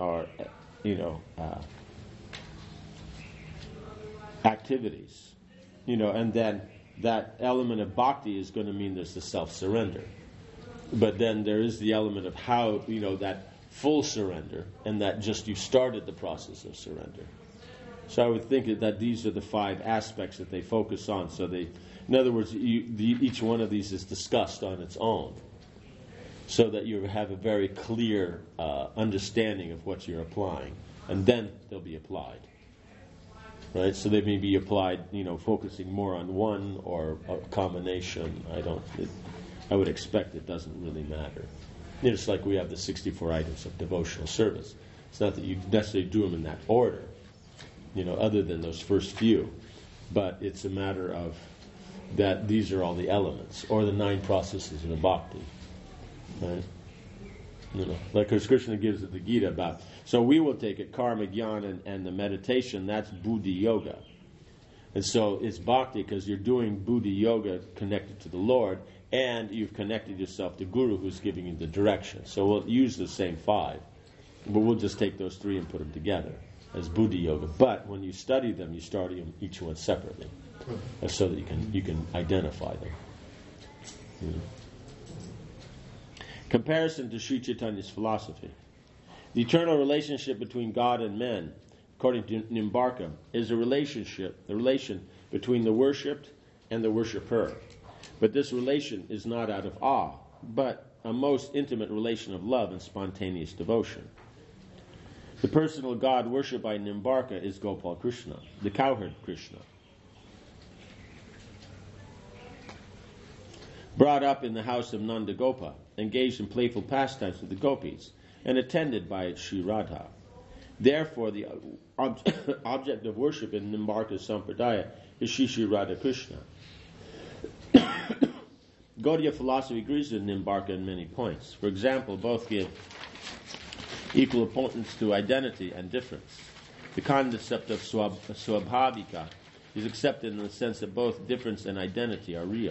activities, and then that element of bhakti is going to mean there's the self-surrender, but then there is the element of how that full surrender, and that just you started the process of surrender. So I would think that these are the 5 aspects that they focus on. So in other words, each one of these is discussed on its own, so that you have a very clear understanding of what you're applying, and then they'll be applied. Right? So they may be applied, focusing more on one or a combination. I would expect it doesn't really matter. It's like we have the 64 items of devotional service. It's not that you necessarily do them in that order, other than those first few, but it's a matter of that these are all the elements, or the 9 processes of the bhakti. Right? Like as Krishna gives it the Gita about. So we will take it, karma, jnana, and the meditation, that's buddhi yoga. And so it's bhakti because you're doing buddhi yoga connected to the Lord, and you've connected yourself to Guru who's giving you the direction. So we'll use the same 5, but we'll just take those 3 and put them together as buddhi yoga. But when you study them, you study them each one separately, so that you can identify them. Comparison to Sri Chaitanya's philosophy. The eternal relationship between God and men, according to Nimbarka, is the relation between the worshipped and the worshipper. But this relation is not out of awe, but a most intimate relation of love and spontaneous devotion. The personal God worshipped by Nimbarka is Gopal Krishna, the cowherd Krishna. Brought up in the house of Nanda Gopa, engaged in playful pastimes with the gopis, and attended by Sri Radha. Therefore, the object of worship in Nimbarka Sampradaya is Sri Radha Krishna. Gaudiya philosophy agrees with Nimbarka in many points. For example, both give equal importance to identity and difference. The concept of swabhavika is accepted in the sense that both difference and identity are real.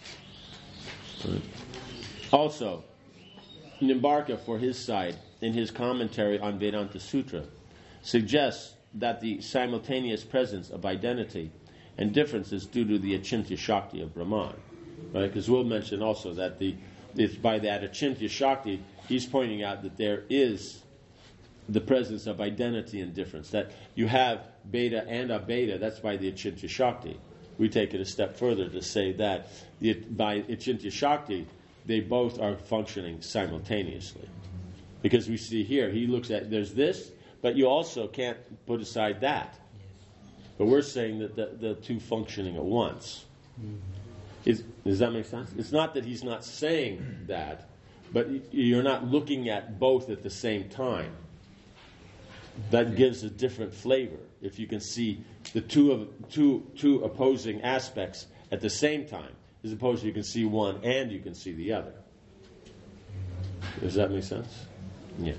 Also, Nimbarka, for his side, in his commentary on Vedanta Sutra, suggests that the simultaneous presence of identity and difference is due to the Achintya Shakti of Brahman. Right? Because we'll mention also that it's by that Achintya Shakti, he's pointing out that there is the presence of identity and difference. That you have beta and abeta, that's by the Achintya Shakti. We take it a step further to say that by Achintya Shakti, they both are functioning simultaneously. Because we see here, he looks at, there's this, but you also can't put aside that. But we're saying that the 2 functioning at once. Does that make sense? It's not that he's not saying that, but you're not looking at both at the same time. That gives a different flavor. If you can see the two opposing aspects at the same time, as opposed to you can see one and you can see the other. Does that make sense? Yeah.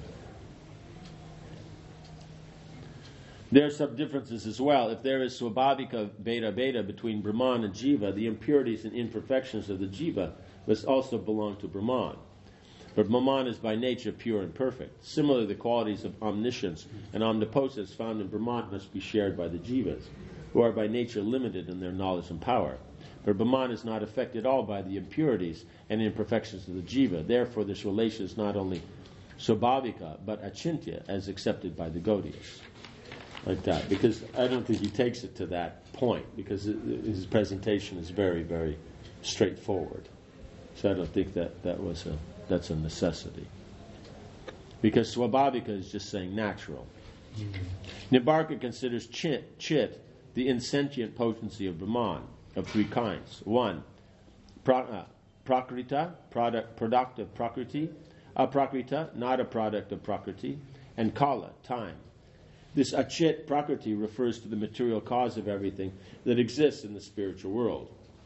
There are some differences as well. If there is swabhavika beta between Brahman and Jiva, the impurities and imperfections of the Jiva must also belong to Brahman. But Brahman is by nature pure and perfect. Similarly, the qualities of omniscience and omnipotence found in Brahman must be shared by the Jivas, who are by nature limited in their knowledge and power. But Brahman is not affected at all by the impurities and imperfections of the Jiva. Therefore, this relation is not only swabhavika, but achintya, as accepted by the Gaudiyas. Like that. Because I don't think he takes it to that point, because his presentation is very, very straightforward. So I don't think that's a necessity. Because swabhavika is just saying natural. Nimbarka considers chit, the insentient potency of Brahman, of 3 kinds. 1, prakrita, product of prakriti, aprakrita, not a product of prakriti, and kala, time. This achit prakriti refers to the material cause of everything that exists in the spiritual world.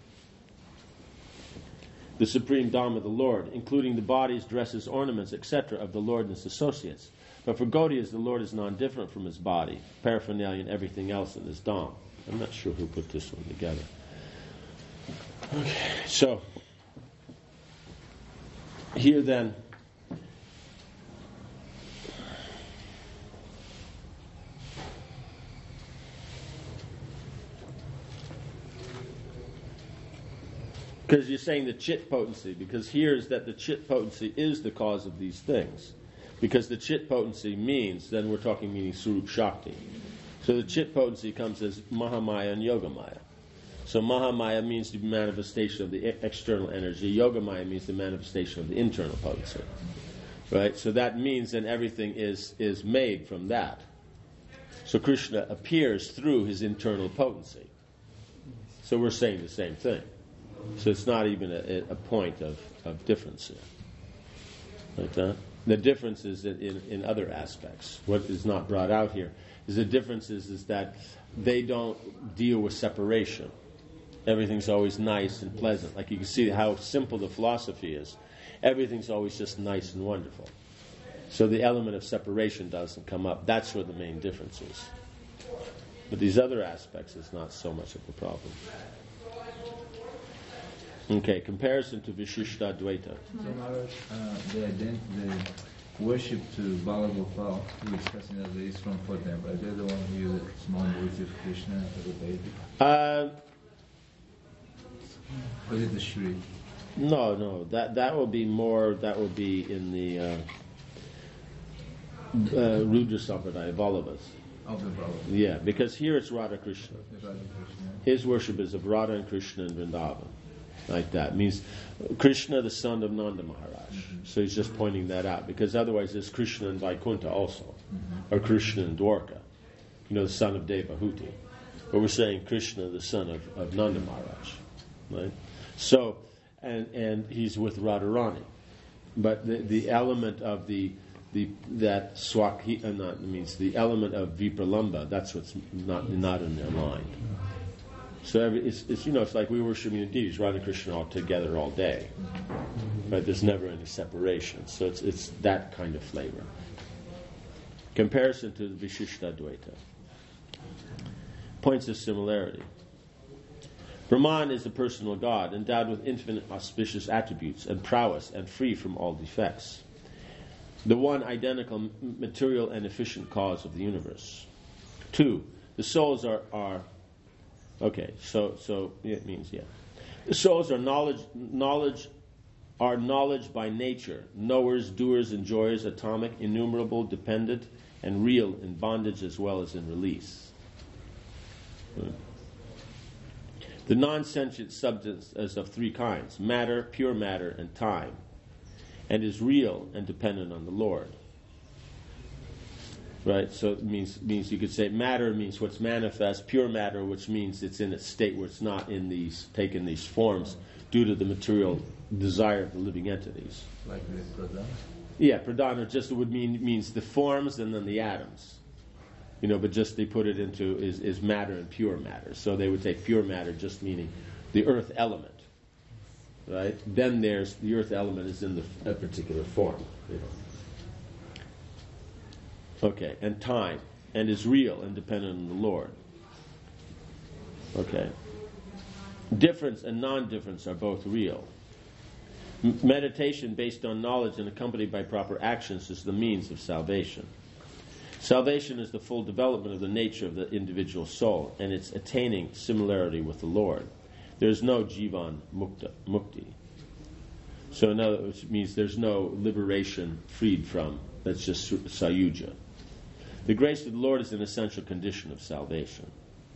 The supreme Dhamma of the Lord, including the bodies, dresses, ornaments, etc. of the Lord and his associates. But for Gaudiyas, the Lord is non-different from his body, paraphernalia, and everything else in his Dham. I'm not sure who put this one together. Okay, so here then, because you're saying the chit potency, because here's that the chit potency is the cause of these things. Because the chit potency means, then we're talking meaning Surup Shakti. So the Chit potency comes as Mahamaya and Yogamaya. So Mahamaya means the manifestation of the external energy. Yogamaya means the manifestation of the internal potency. Right? So that means that everything is made from that. So Krishna appears through his internal potency. So we're saying the same thing. So it's not even a point of difference here. Like that. The difference is in other aspects. What is not brought out here is the difference is that they don't deal with separation. Everything's always nice and pleasant. Like you can see how simple the philosophy is. Everything's always just nice and wonderful. So the element of separation doesn't come up. That's where the main difference is. But these other aspects is not so much of the problem. Okay, comparison to Vishishta Dvaita. So the worship to Balagopal, we're discussing that is from for them, but they're the one who use small devotees of Krishna for the baby. Or is it the Shri? No, that will be more. That will be in the Rudra Sampradaya, Vallabhas. Of the Brahma. Yeah, because here it's Radha Krishna. His worship is of Radha and Krishna and Vrindavan. Like that. It means Krishna, the son of Nanda Maharaj. Mm-hmm. So he's just pointing that out. Because otherwise there's Krishna and Vaikuntha also. Mm-hmm. Or Krishna and Dwarka. The son of Devahuti. But we're saying Krishna, the son of Nanda Maharaj. Right? So, and he's with Radharani. But the element of that swakhi means the element of vipralamba, that's what's not in their mind. So it's like we worship the deities, Radha and Krishna all together all day. Right? There's never any separation. So it's that kind of flavor. Comparison to the Vishishta Dvaita. Points of similarity. Brahman is the personal God, endowed with infinite auspicious attributes and prowess and free from all defects. The one identical material and efficient cause of the universe. 2, the souls are okay, so it means the souls are knowledge by nature, knowers, doers, enjoyers, atomic, innumerable, dependent, and real in bondage as well as in release. The non-sentient substance is of 3 kinds: matter, pure matter, and time, and is real and dependent on the Lord. Right? So it means you could say matter means what's manifest, pure matter, which means it's in a state where it's not taken these forms due to the material desire of the living entities. Like the pradana? Yeah, pradana just means the forms and then the atoms. But just they put it into is matter and pure matter. So they would take pure matter just meaning the earth element. Right? Then there's the earth element is in a particular form. Okay, and time, and is real and dependent on the Lord. Okay. Difference and non-difference are both real. Meditation based on knowledge and accompanied by proper actions is the means of salvation. Salvation is the full development of the nature of the individual soul, and it's attaining similarity with the Lord. There is no jivan mukti. So in other words, it means there's no liberation freed from. That's just sayuja. The grace of the Lord is an essential condition of salvation.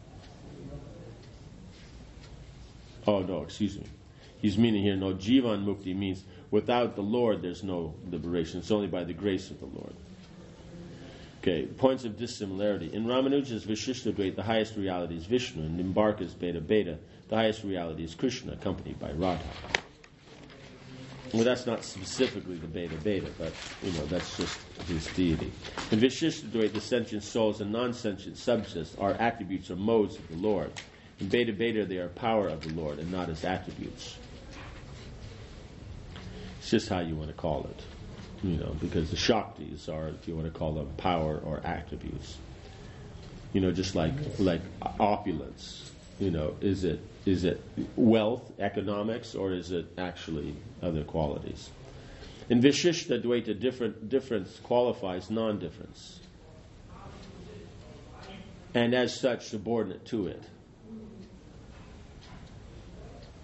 Oh, no, excuse me. He's meaning here, no, jivan mukti means without the Lord there's no liberation. It's only by the grace of the Lord. Okay, points of dissimilarity. In Ramanuja's Vishishta Dvaita, the highest reality is Vishnu. In Nimbarka's Beta Beta, the highest reality is Krishna, accompanied by Radha. Well, that's not specifically the Beta Beta, but, that's just his deity. In Vishishta Dvaita, the sentient souls and non-sentient substance are attributes or modes of the Lord. In Beta Beta, they are power of the Lord and not as attributes. It's just how you want to call it. Because the Shaktis are, if you want to call them, power or attributes. Just like opulence. Is it wealth, economics, or is it actually other qualities? In Vishishta Dvaita, difference qualifies non-difference, and as such subordinate to it.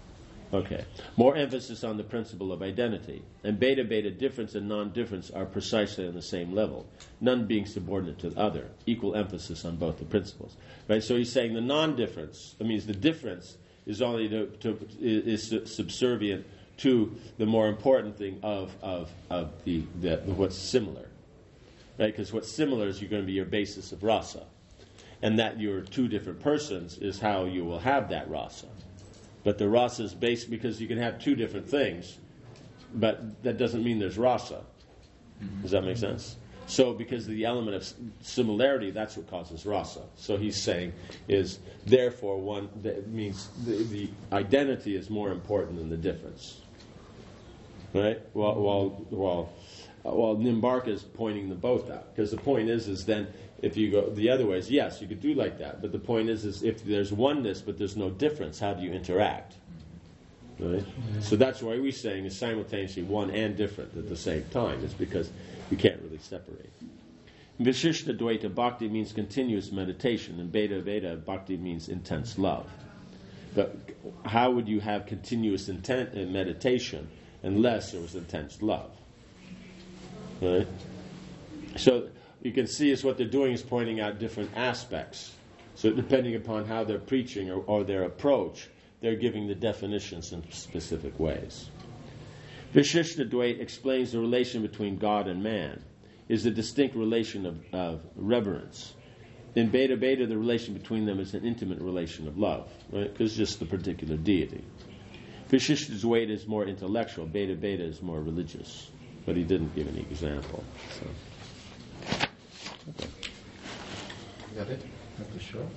Okay. More emphasis on the principle of identity. And beta-beta difference and non-difference are precisely on the same level, none being subordinate to the other. Equal emphasis on both the principles. Right? So he's saying the non-difference, that means the difference is only is subservient to the more important thing of the what's similar. Right? Because what's similar is you're going to be your basis of rasa. And that you're two different persons is how you will have that rasa. But the rasa is based because you can have two different things, but that doesn't mean there's rasa. Does that make sense? So because of the element of similarity, that's what causes rasa. So he's saying is therefore one that means the identity is more important than the difference. Right? While Nimbarka is pointing them both out, because the point is then if you go the other ways, yes, you could do like that. But the point is if there's oneness but there's no difference, how do you interact? Right? So that's why we're saying is simultaneously one and different at the same time. It's because you can't really separate. Vishishta Dvaita Bhakti means continuous meditation, and Beta Veda Bhakti means intense love. But how would you have continuous intent in meditation unless there was intense love? Right? So you can see is what they're doing is pointing out different aspects. So depending upon how they're preaching or their approach, they're giving the definitions in specific ways. Vishishta Dvaita explains the relation between God and man is a distinct relation of reverence. In Beta Beta, the relation between them is an intimate relation of love, right? Because it's just the particular deity. Vishishta Dvaita is more intellectual. Beta Beta is more religious. But he didn't give any example. So. Okay. Got it? Not too sure.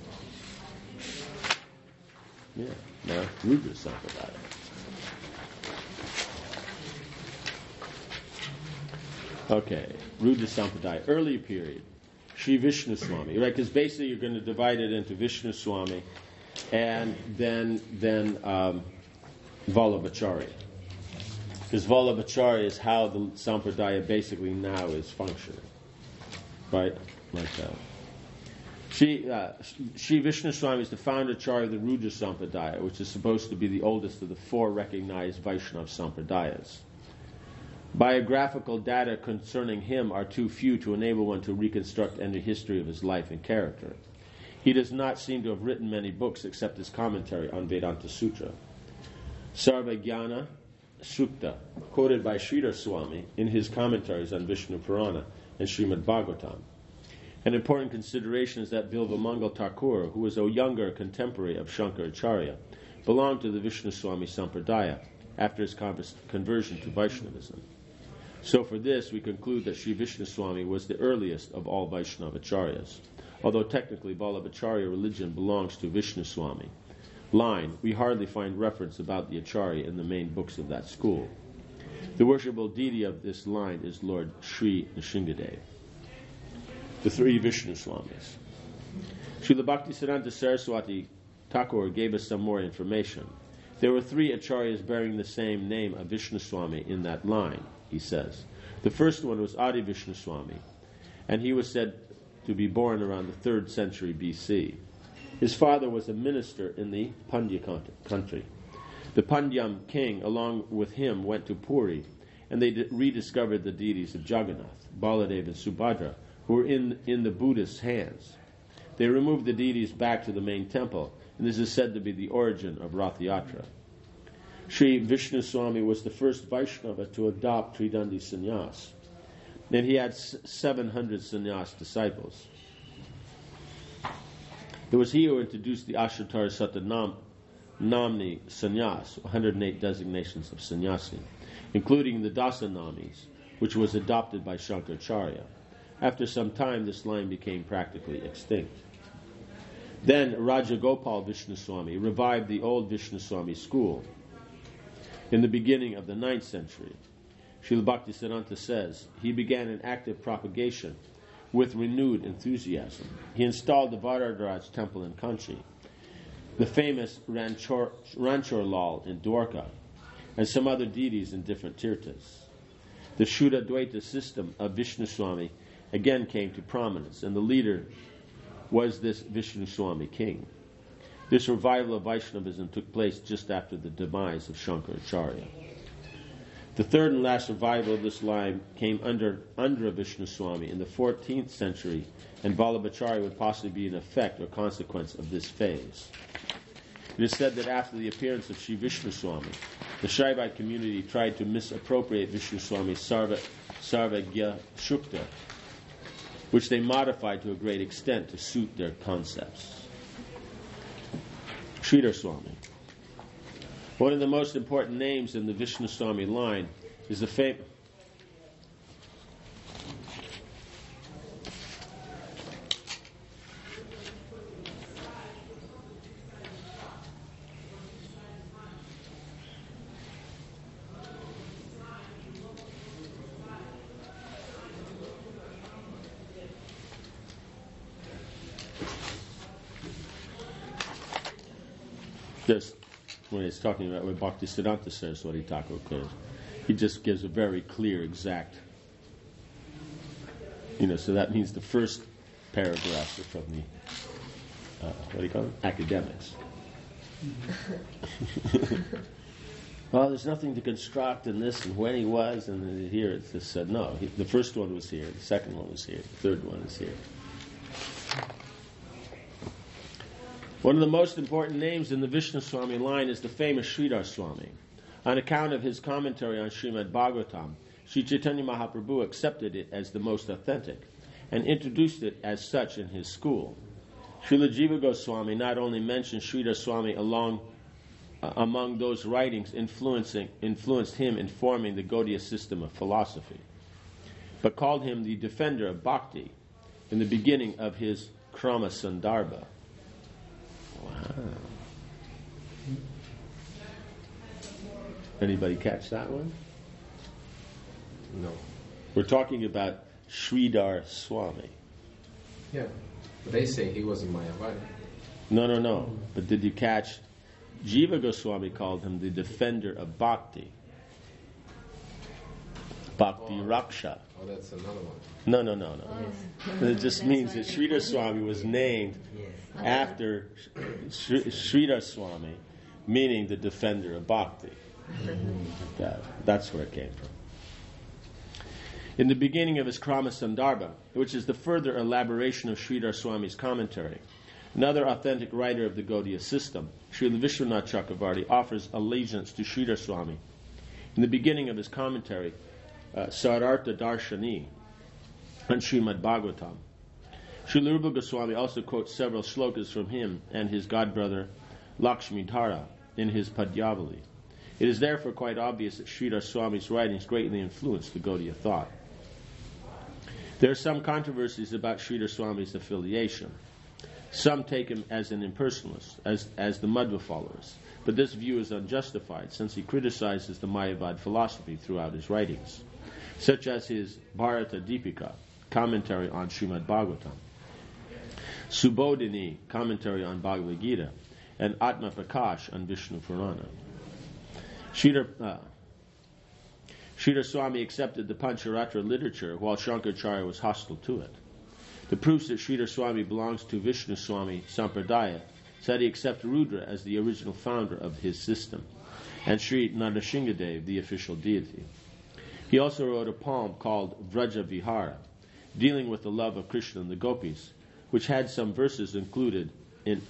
Yeah. Now, Rudra Sampradaya. Okay. Rudra Sampradaya. Early period. Sri Vishnu Swami. Right? Because basically you're going to divide it into Vishnu Swami and then Vallabhacharya. Because Vallabhacharya is how the Sampradaya basically now is functioning. Right? Like that. Sri Vishnu Swami is the founder Acharya of the Rudra Sampradaya, which is supposed to be the oldest of the four recognized Vaishnava Sampradayas. Biographical data concerning him are too few to enable one to reconstruct any history of his life and character. He does not seem to have written many books except his commentary on Vedanta Sutra. Sarvajnana Sukta, quoted by Sridhar Swami in his commentaries on Vishnu Purana and Srimad Bhagavatam. An important consideration is that Bilvamangal Thakur, who was a younger contemporary of Shankaracharya, belonged to the Vishnu Swami Sampradaya after his conversion to Vaishnavism. So for this, we conclude that Sri Vishnu Swami was the earliest of all Vaishnavacharyas, although technically Vallabhacharya religion belongs to Vishnu Swami. Line, we hardly find reference about the Acharya in the main books of that school. The worshipable deity of this line is Lord Sri Nrsingadev. The three Vishnu Swamis. Srila Bhaktisiddhanta Saraswati Thakur gave us some more information. There were three acharyas bearing the same name of Vishnu Swami in that line, he says. The first one was Adi Vishnu Swami, and he was said to be born around the 3rd century BC. His father was a minister in the Pandya country. The Pandyam king, along with him, went to Puri, and they rediscovered the deities of Jagannath, Baladev and Subhadra, who were in the Buddhist hands. They removed the deities back to the main temple, and this is said to be the origin of Rath Yatra. Sri Vishnu Swami was the first Vaishnava to adopt Tridandi sannyas, and he had 700 sannyas disciples. It was he who introduced the Ashatara Namni sannyas, 108 designations of sannyasi, including the Dasanamis, which was adopted by Shankaracharya. After some time, this line became practically extinct. Then Rajagopal Vishnu Swami revived the old Vishnu Swami school in the beginning of the 9th century. Srila Bhaktisiddhanta says, he began an active propagation with renewed enthusiasm. He installed the Varadaraj temple in Kanchi, the famous Ranchor Lal in Dwarka, and some other deities in different tirthas. The Shuddha Dvaita system of Vishnu Swami again came to prominence, and the leader was this Vishnu Swami king. This revival of Vaishnavism took place just after the demise of Shankaracharya. The third and last revival of this line came under Vishnu Swami in the 14th century, and Vallabhacharya would possibly be an effect or consequence of this phase. It is said that after the appearance of Sri Vishnu Swami, the Shaivite community tried to misappropriate Vishnu Swami's Sarvagya Shukta, which they modified to a great extent to suit their concepts. Sridhar Swami. One of the most important names in the Vishnu Swami line is the famous... when he's talking about what Bhaktisiddhanta Saraswati Thakur occurs, he just gives a very clear, exact, so that means the first paragraphs are from the, what do you call them? Academics. Well, there's nothing to construct in this, and when he was, and here it's just said, no, the first one was here, the second one was here, the third one is here. One of the most important names in the Vishnu Swami line is the famous Sridhar Swami. On account of his commentary on Srimad Bhagavatam, Sri Chaitanya Mahaprabhu accepted it as the most authentic and introduced it as such in his school. Srila Jiva Goswami not only mentioned Sridhar Swami among those writings influenced him in forming the Gaudiya system of philosophy, but called him the defender of bhakti in the beginning of his Krama Sandarbha. Wow. Anybody catch that one? No. We're talking about Sridhar Swami. Yeah. They say he was a Mayavadi. No. But did you catch? Jiva Goswami called him the defender of bhakti. Bhakti Raksha. Oh, that's another one. No. It just means that Sridhar Swami was named after Sridhar Swami, meaning the defender of bhakti. That's where it came from. In the beginning of his Krama Sandarbha, which is the further elaboration of Sridhar Swami's commentary, another authentic writer of the Gaudiya system, Srila Vishwanath Chakravarti, offers allegiance to Sridhar Swami. In the beginning of his commentary, Sarartha Darshani on Srimad Bhagavatam, Srila Rupa Goswami also quotes several shlokas from him and his godbrother Lakshmidhara in his Padyavali. It is therefore quite obvious that Sridhar Swami's writings greatly influenced the Gaudiya thought. There are some controversies about Sridhar Swami's affiliation. Some take him as an impersonalist, as the Madhva followers, but this view is unjustified since he criticizes the Mayavad philosophy throughout his writings, such as his Bharata Deepika, commentary on Srimad Bhagavatam, Subodhini, commentary on Bhagavad Gita, and Atma Prakash on Vishnu Purana. Sridhar Swami accepted the Pancharatra literature while Shankaracharya was hostile to it. The proofs that Sridhar Swami belongs to Vishnu Swami Sampradaya said he accepts Rudra as the original founder of his system, and Sri Narasinghadev, the official deity. He also wrote a poem called Vraja Vihara, dealing with the love of Krishna and the gopis, which had some verses included in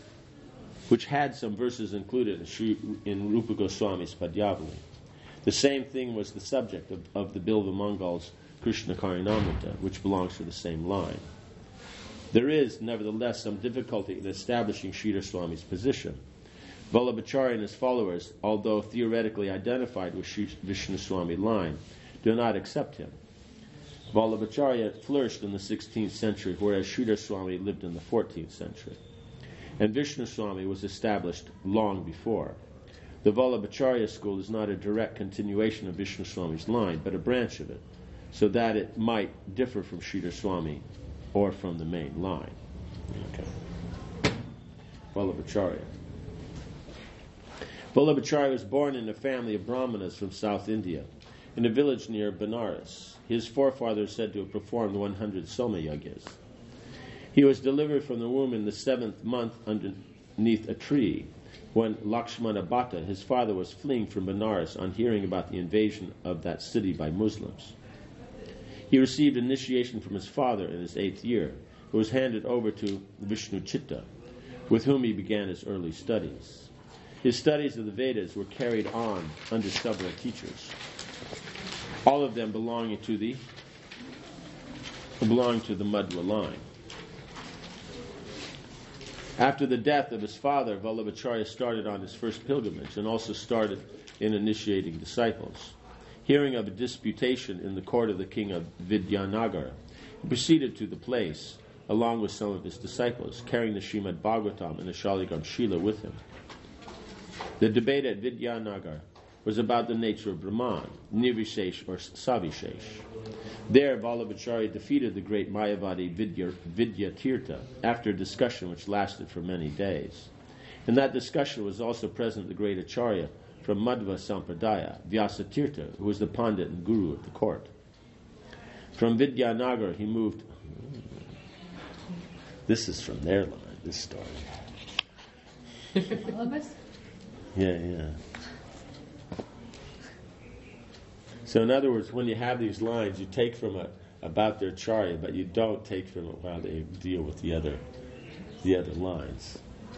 Rupa Goswami's Padyavali. The same thing was the subject of the Bilva Mangal's Krishna Karinamrita, which belongs to the same line. There is, nevertheless, some difficulty in establishing Sridhar Swami's position. Vallabhacharya and his followers, although theoretically identified with Vishnu Swami line, do not accept him. Vallabhacharya flourished in the 16th century, whereas Sridhar Swami lived in the 14th century. And Vishnu Swami was established long before. The Vallabhacharya school is not a direct continuation of Vishnu Swami's line, but a branch of it, so that it might differ from Sridhar Swami or from the main line. Okay. Vallabhacharya. Vallabhacharya was born in a family of Brahmanas from South India, in a village near Benares. His forefathers said to have performed 100 Soma Yagyas. He was delivered from the womb in the 7th month under neath a tree when Lakshmana Bhatta, his father, was fleeing from Benares on hearing about the invasion of that city by Muslims. He received initiation from his father in his 8th year, who was handed over to Vishnu Chitta, with whom he began his early studies. His studies of the Vedas were carried on under several teachers, all of them belonging to the Madhva line. After the death of his father, Vallabhacharya started on his first pilgrimage and also started in initiating disciples. Hearing of a disputation in the court of the king of Vidyanagara, he proceeded to the place along with some of his disciples, carrying the Srimad Bhagavatam and the Shaligam Shila with him. The debate at Vidyanagar was about the nature of Brahman, Nirvishesh or Savishesh. There, Vallabhacharya defeated the great Mayavadi Vidyatirtha after a discussion which lasted for many days. In that discussion was also present the great Acharya from Madhva Sampradaya, Vyasatirtha, who was the Pandit and Guru of the court. From Vidyanagar he moved... This is from their line, this story. All of us? Yeah. So in other words, when you have these lines, you take from it about their charya, but you don't take from it while they deal with the other lines.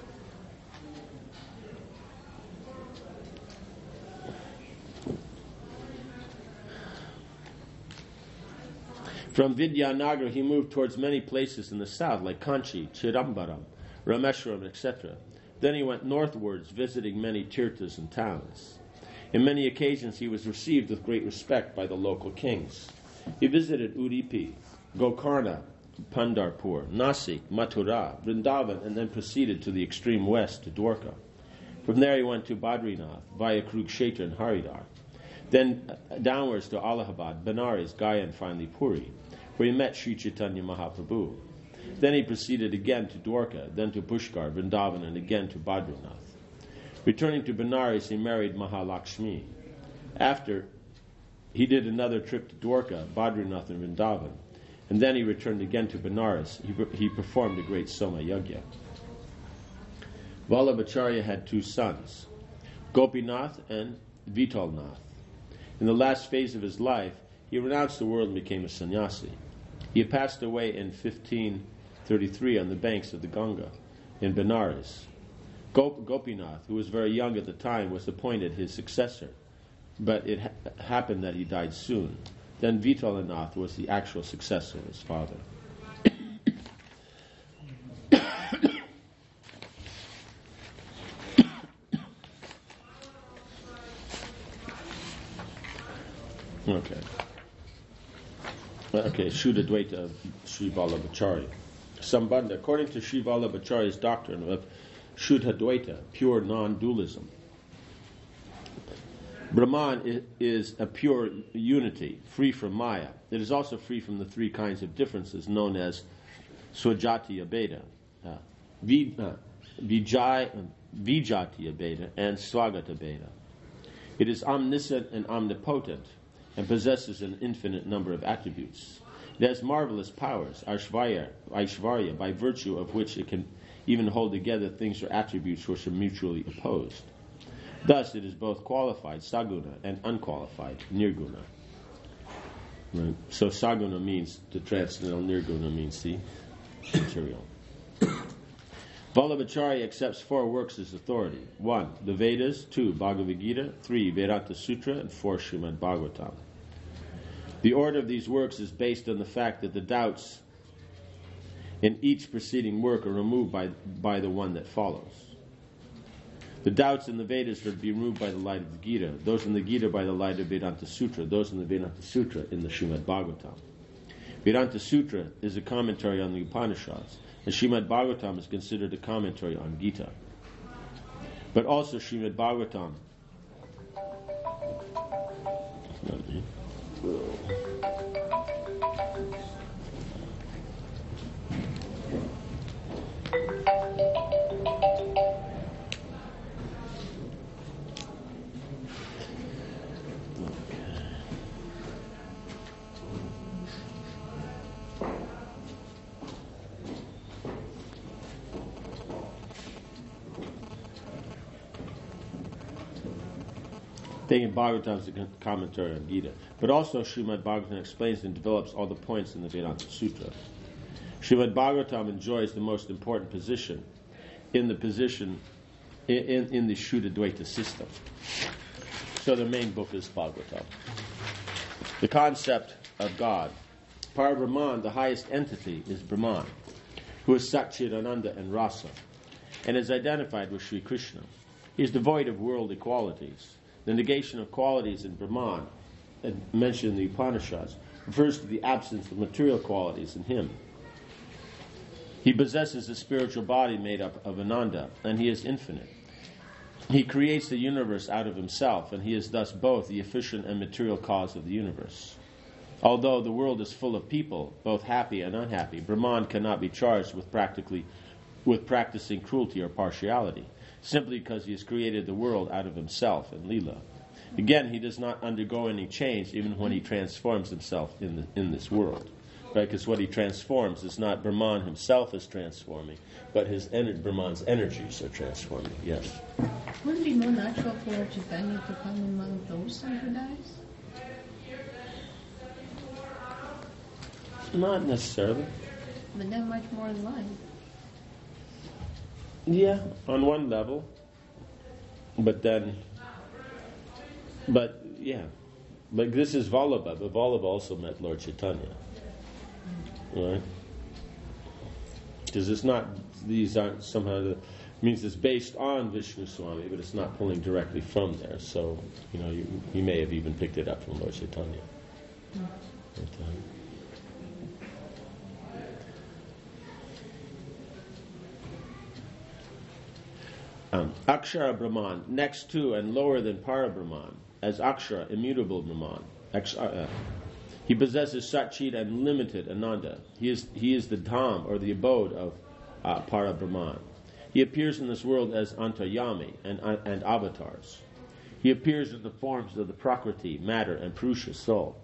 From Vidyanagar, he moved towards many places in the south, like Kanchi, Chirambaram, Rameshwaram, etc. Then he went northwards, visiting many tirthas and towns. In many occasions he was received with great respect by the local kings. He visited Udupi, Gokarna, Pandharpur, Nasik, Mathura, Vrindavan, and then proceeded to the extreme west to Dwarka. From there he went to Badrinath, via Kurukshetra and Haridwar. Then downwards to Allahabad, Benares, Gaya, and finally Puri, where he met Sri Chaitanya Mahaprabhu. Then he proceeded again to Dwarka, then to Pushkar, Vrindavan, and again to Badrinath. Returning to Benares, he married Mahalakshmi. After, he did another trip to Dwarka, Badrinath, and Vrindavan, and then he returned again to Benares. He performed a great Soma Yajna. Vallabhacharya had 2 sons, Gopinath and Vitalnath. In the last phase of his life, he renounced the world and became a sannyasi. He had passed away in 1533 on the banks of the Ganga in Benares. Gopinath, who was very young at the time, was appointed his successor, but it happened that he died soon. Then Vitalanath was the actual successor of his father. Okay, Shuddha Dvaita of Sri Vallabhacharya. Sambandha, according to Sri Vallabhacharya's doctrine of Shuddha Dvaita, pure non-dualism, Brahman is a pure unity, free from Maya. It is also free from the 3 kinds of differences known as Swajatiya Bheda, Vijatiya Bheda, and Swagata Bheda. It is omniscient and omnipotent, and possesses an infinite number of attributes. It has marvelous powers, Aishvarya, by virtue of which it can even hold together things or attributes which are mutually opposed. Thus, it is both qualified, Saguna, and unqualified, Nirguna. Right. So Saguna means the transcendental, Nirguna means the material. Vallabhacharya accepts 4 works as authority. 1, the Vedas. 2, Bhagavad Gita. 3, Vedanta Sutra. And 4, Srimad Bhagavatam. The order of these works is based on the fact that the doubts in each preceding work are removed by the one that follows. The doubts in the Vedas are to be removed by the light of the Gita. Those in the Gita by the light of Vedanta Sutra. Those in the Vedanta Sutra in the Srimad Bhagavatam. Vedanta Sutra is a commentary on the Upanishads, and Srimad Bhagavatam is considered a commentary on Gita. But also Srimad Bhagavatam Taking Bhagavatam as a commentary on Gita. But also Srimad Bhagavatam explains and develops all the points in the Vedanta Sutra. Srimad Bhagavatam enjoys the most important position in the Shuddha Dvaita system. So the main book is Bhagavatam. The concept of God. Parabrahman, the highest entity, is Brahman, who is Satchit Ananda and Rasa, and is identified with Sri Krishna. He is devoid of worldly qualities. The negation of qualities in Brahman, mentioned in the Upanishads, refers to the absence of material qualities in him. He possesses a spiritual body made up of Ananda, and he is infinite. He creates the universe out of himself, and he is thus both the efficient and material cause of the universe. Although the world is full of people, both happy and unhappy, Brahman cannot be charged with practicing cruelty or partiality, simply because he has created the world out of himself in Leela. Again, he does not undergo any change even when he transforms himself in this world. Right? Because what he transforms is not Brahman himself is transforming, but Brahman's energies are transforming. Yes? Would it be more natural for Chaitanya to come in one of those sampradayas? Not necessarily. But they're much more in line. Yeah, on one level. But yeah. But this is Vallabha, but Vallabha also met Lord Chaitanya. Right? Because these aren't somehow, means it's based on Vishnu Swami, but it's not pulling directly from there. So, you may have even picked it up from Lord Chaitanya. Akshara Brahman, next to and lower than Parabrahman, as Akshara, immutable Brahman. He possesses Satchit and limited Ananda. He is the Dham, or the abode of Parabrahman. He appears in this world as Antaryami and avatars. He appears in the forms of the Prakriti, matter, and Purusha, soul.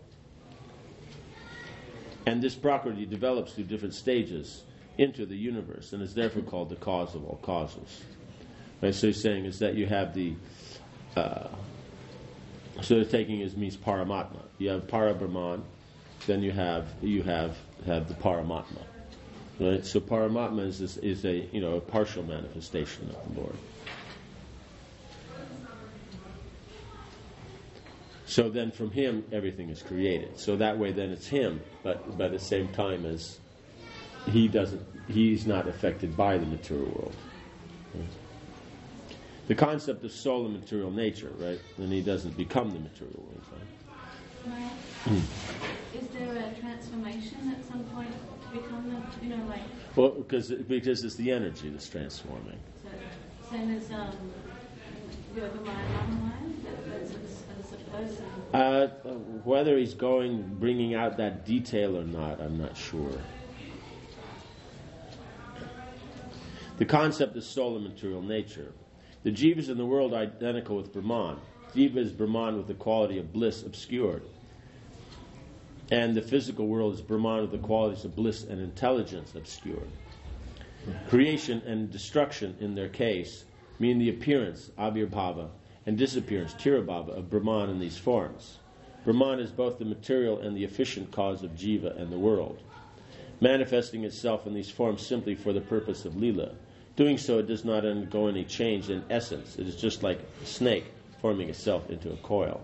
And this Prakriti develops through different stages into the universe, and is therefore called the cause of all causes. Right, so he's saying is that you have the so the taking means Paramatma. You have Parabrahman, then you have the Paramatma. Right? So Paramatma is a partial manifestation of the Lord. So then from him everything is created. So that way then it's him, but by the same time as he's not affected by the material world. Right? The concept of soul and material nature, right? And he doesn't become the material world, right? Right. Is there a transformation at some point to become the, like... Well, because it's the energy that's transforming. So, same as Yogamaya, that's a person. Whether he's bringing out that detail or not, I'm not sure. The concept of soul and material nature. The jivas in the world are identical with Brahman. Jiva is Brahman with the quality of bliss obscured. And the physical world is Brahman with the qualities of bliss and intelligence obscured. Creation and destruction in their case mean the appearance, Abhirbhava, and disappearance, Tirabhava, of Brahman in these forms. Brahman is both the material and the efficient cause of jiva and the world, manifesting itself in these forms simply for the purpose of Leela. Doing so, it does not undergo any change in essence. It is just like a snake forming itself into a coil.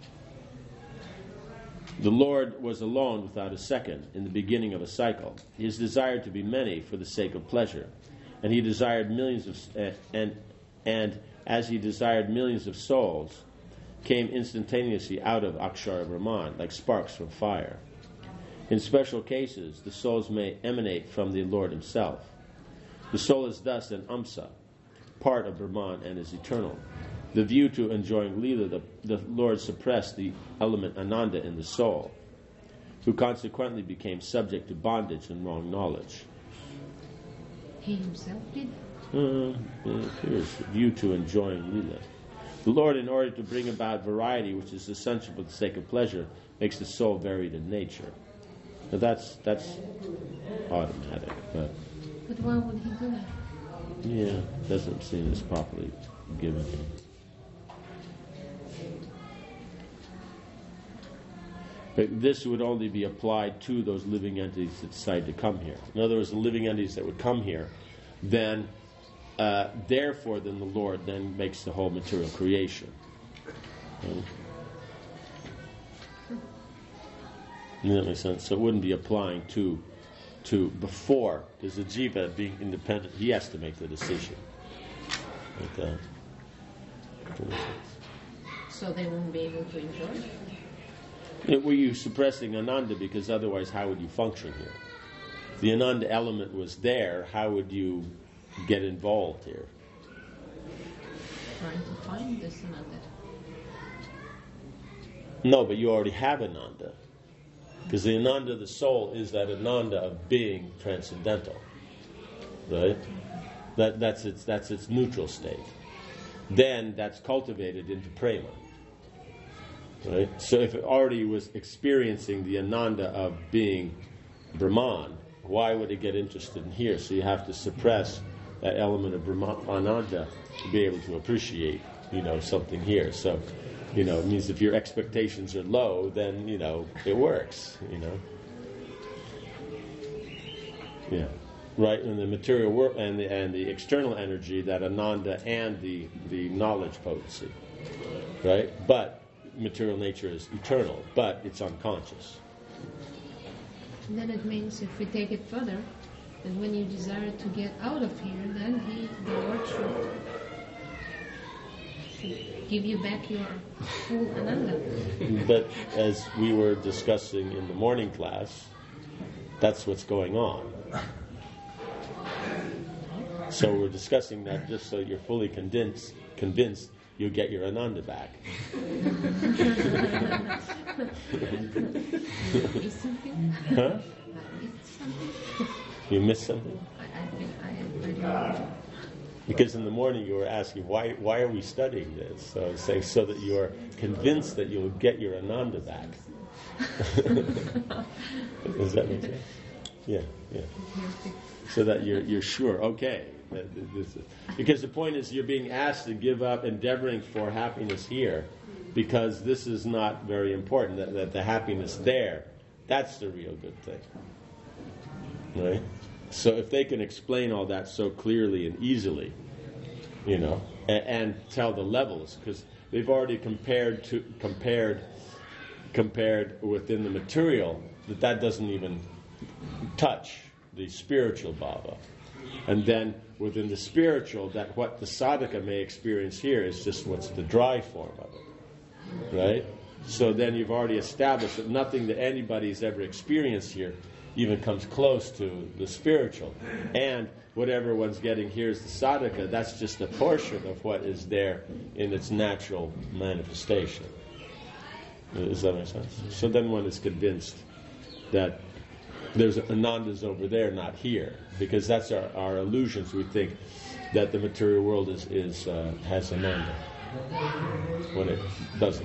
The Lord was alone without a second in the beginning of a cycle. He is desired to be many for the sake of pleasure, and he desired millions of and as he desired millions of souls, came instantaneously out of Akshara Brahman like sparks from fire. In special cases, the souls may emanate from the Lord himself. The soul is thus an amsa, part of Brahman, and is eternal. The view to enjoying Leela, the Lord suppressed the element Ananda in the soul, who consequently became subject to bondage and wrong knowledge. He himself did? It appears the view to enjoying Leela. The Lord, in order to bring about variety, which is essential for the sake of pleasure, makes the soul varied in nature. Now that's automatic, but why would he do that? Yeah, doesn't seem as properly given him. This would only be applied to those living entities that decide to come here. In other words, the living entities that would come here, then, therefore, then the Lord then makes the whole material creation. Does that make sense? So it wouldn't be applying to before, because the jiva, being independent, he has to make the decision. Like that. So they won't be able to enjoy? Were you suppressing Ananda? Because otherwise, how would you function here? If the Ananda element was there, how would you get involved here? Trying to find this Ananda. No, but you already have Ananda. Because the Ananda of the soul is that Ananda of being transcendental. Right? That's its neutral state. Then that's cultivated into prema. Right? So if it already was experiencing the Ananda of being Brahman, why would it get interested in here? So you have to suppress that element of Ananda to be able to appreciate, something here. So, it means if your expectations are low, then, it works, Yeah. Right? And the material world and the external energy, that Ananda and the knowledge potency. Right? But material nature is eternal, but it's unconscious. And then it means if we take it further, that when you desire to get out of here, then the Lord should give you back your full Ananda. But as we were discussing in the morning class, that's what's going on. So we're discussing that just so you're fully convinced you'll get your Ananda back. Is something? Huh? Is something? You missed something? I don't know. Because in the morning you were asking, why are we studying this? So I was saying, so that you are convinced that you'll get your Ananda back. Does that make sense? Yeah. So that you're sure, okay. Because the point is you're being asked to give up endeavoring for happiness here, because this is not very important, that the happiness there, that's the real good thing. Right? So if they can explain all that so clearly and easily, and tell the levels, because they've already compared within the material, that doesn't even touch the spiritual bhava. And then within the spiritual, that what the sadhaka may experience here is just what's the dry form of it. Right? So then you've already established that nothing that anybody's ever experienced here even comes close to the spiritual. And whatever one's getting here is the sadhaka, that's just a portion of what is there in its natural manifestation. Does that make sense? So then one is convinced that there's Anandas over there, not here, because that's our illusions. We think that the material world has Ananda when it doesn't.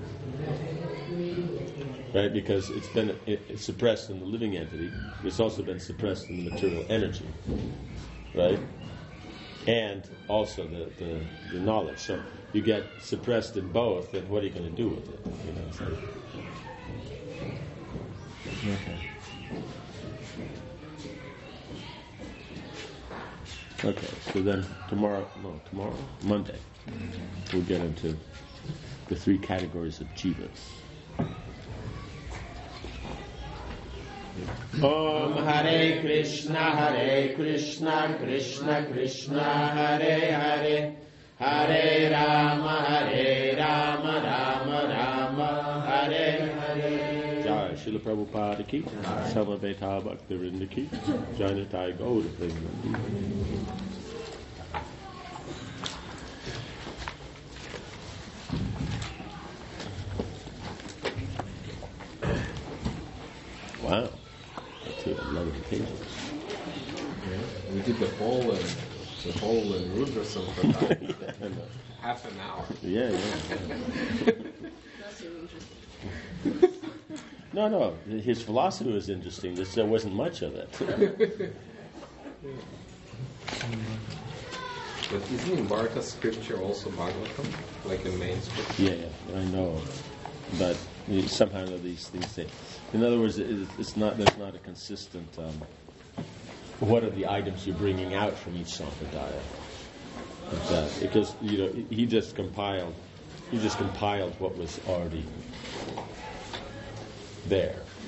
Right? Because it's suppressed in the living entity. It's also been suppressed in the material energy. Right? And also the knowledge. So you get suppressed in both, then what are you going to do with it? Okay, so then Monday, we'll get into the three categories of jivas. Om Hare Krishna, Krishna Krishna, Hare Hare, Hare Rama, Rama Rama, Hare Hare. Jai Srila Prabhupada ki, Samaveta Bhaktivinoda ki, Janatai Gauda Premanandi. Wow, that's 11 pages. Yeah, we did the whole Rudra Sangha for half an hour. Yeah. That's interesting. No, his philosophy was interesting. There wasn't much of it. But isn't in Bharata scripture also Bhagavatam, like the main scripture? Yeah, I know. But Somehow these things. In other words, it's not. There's not a consistent. What are the items you're bringing out from each sampradaya? Because he just compiled what was already there.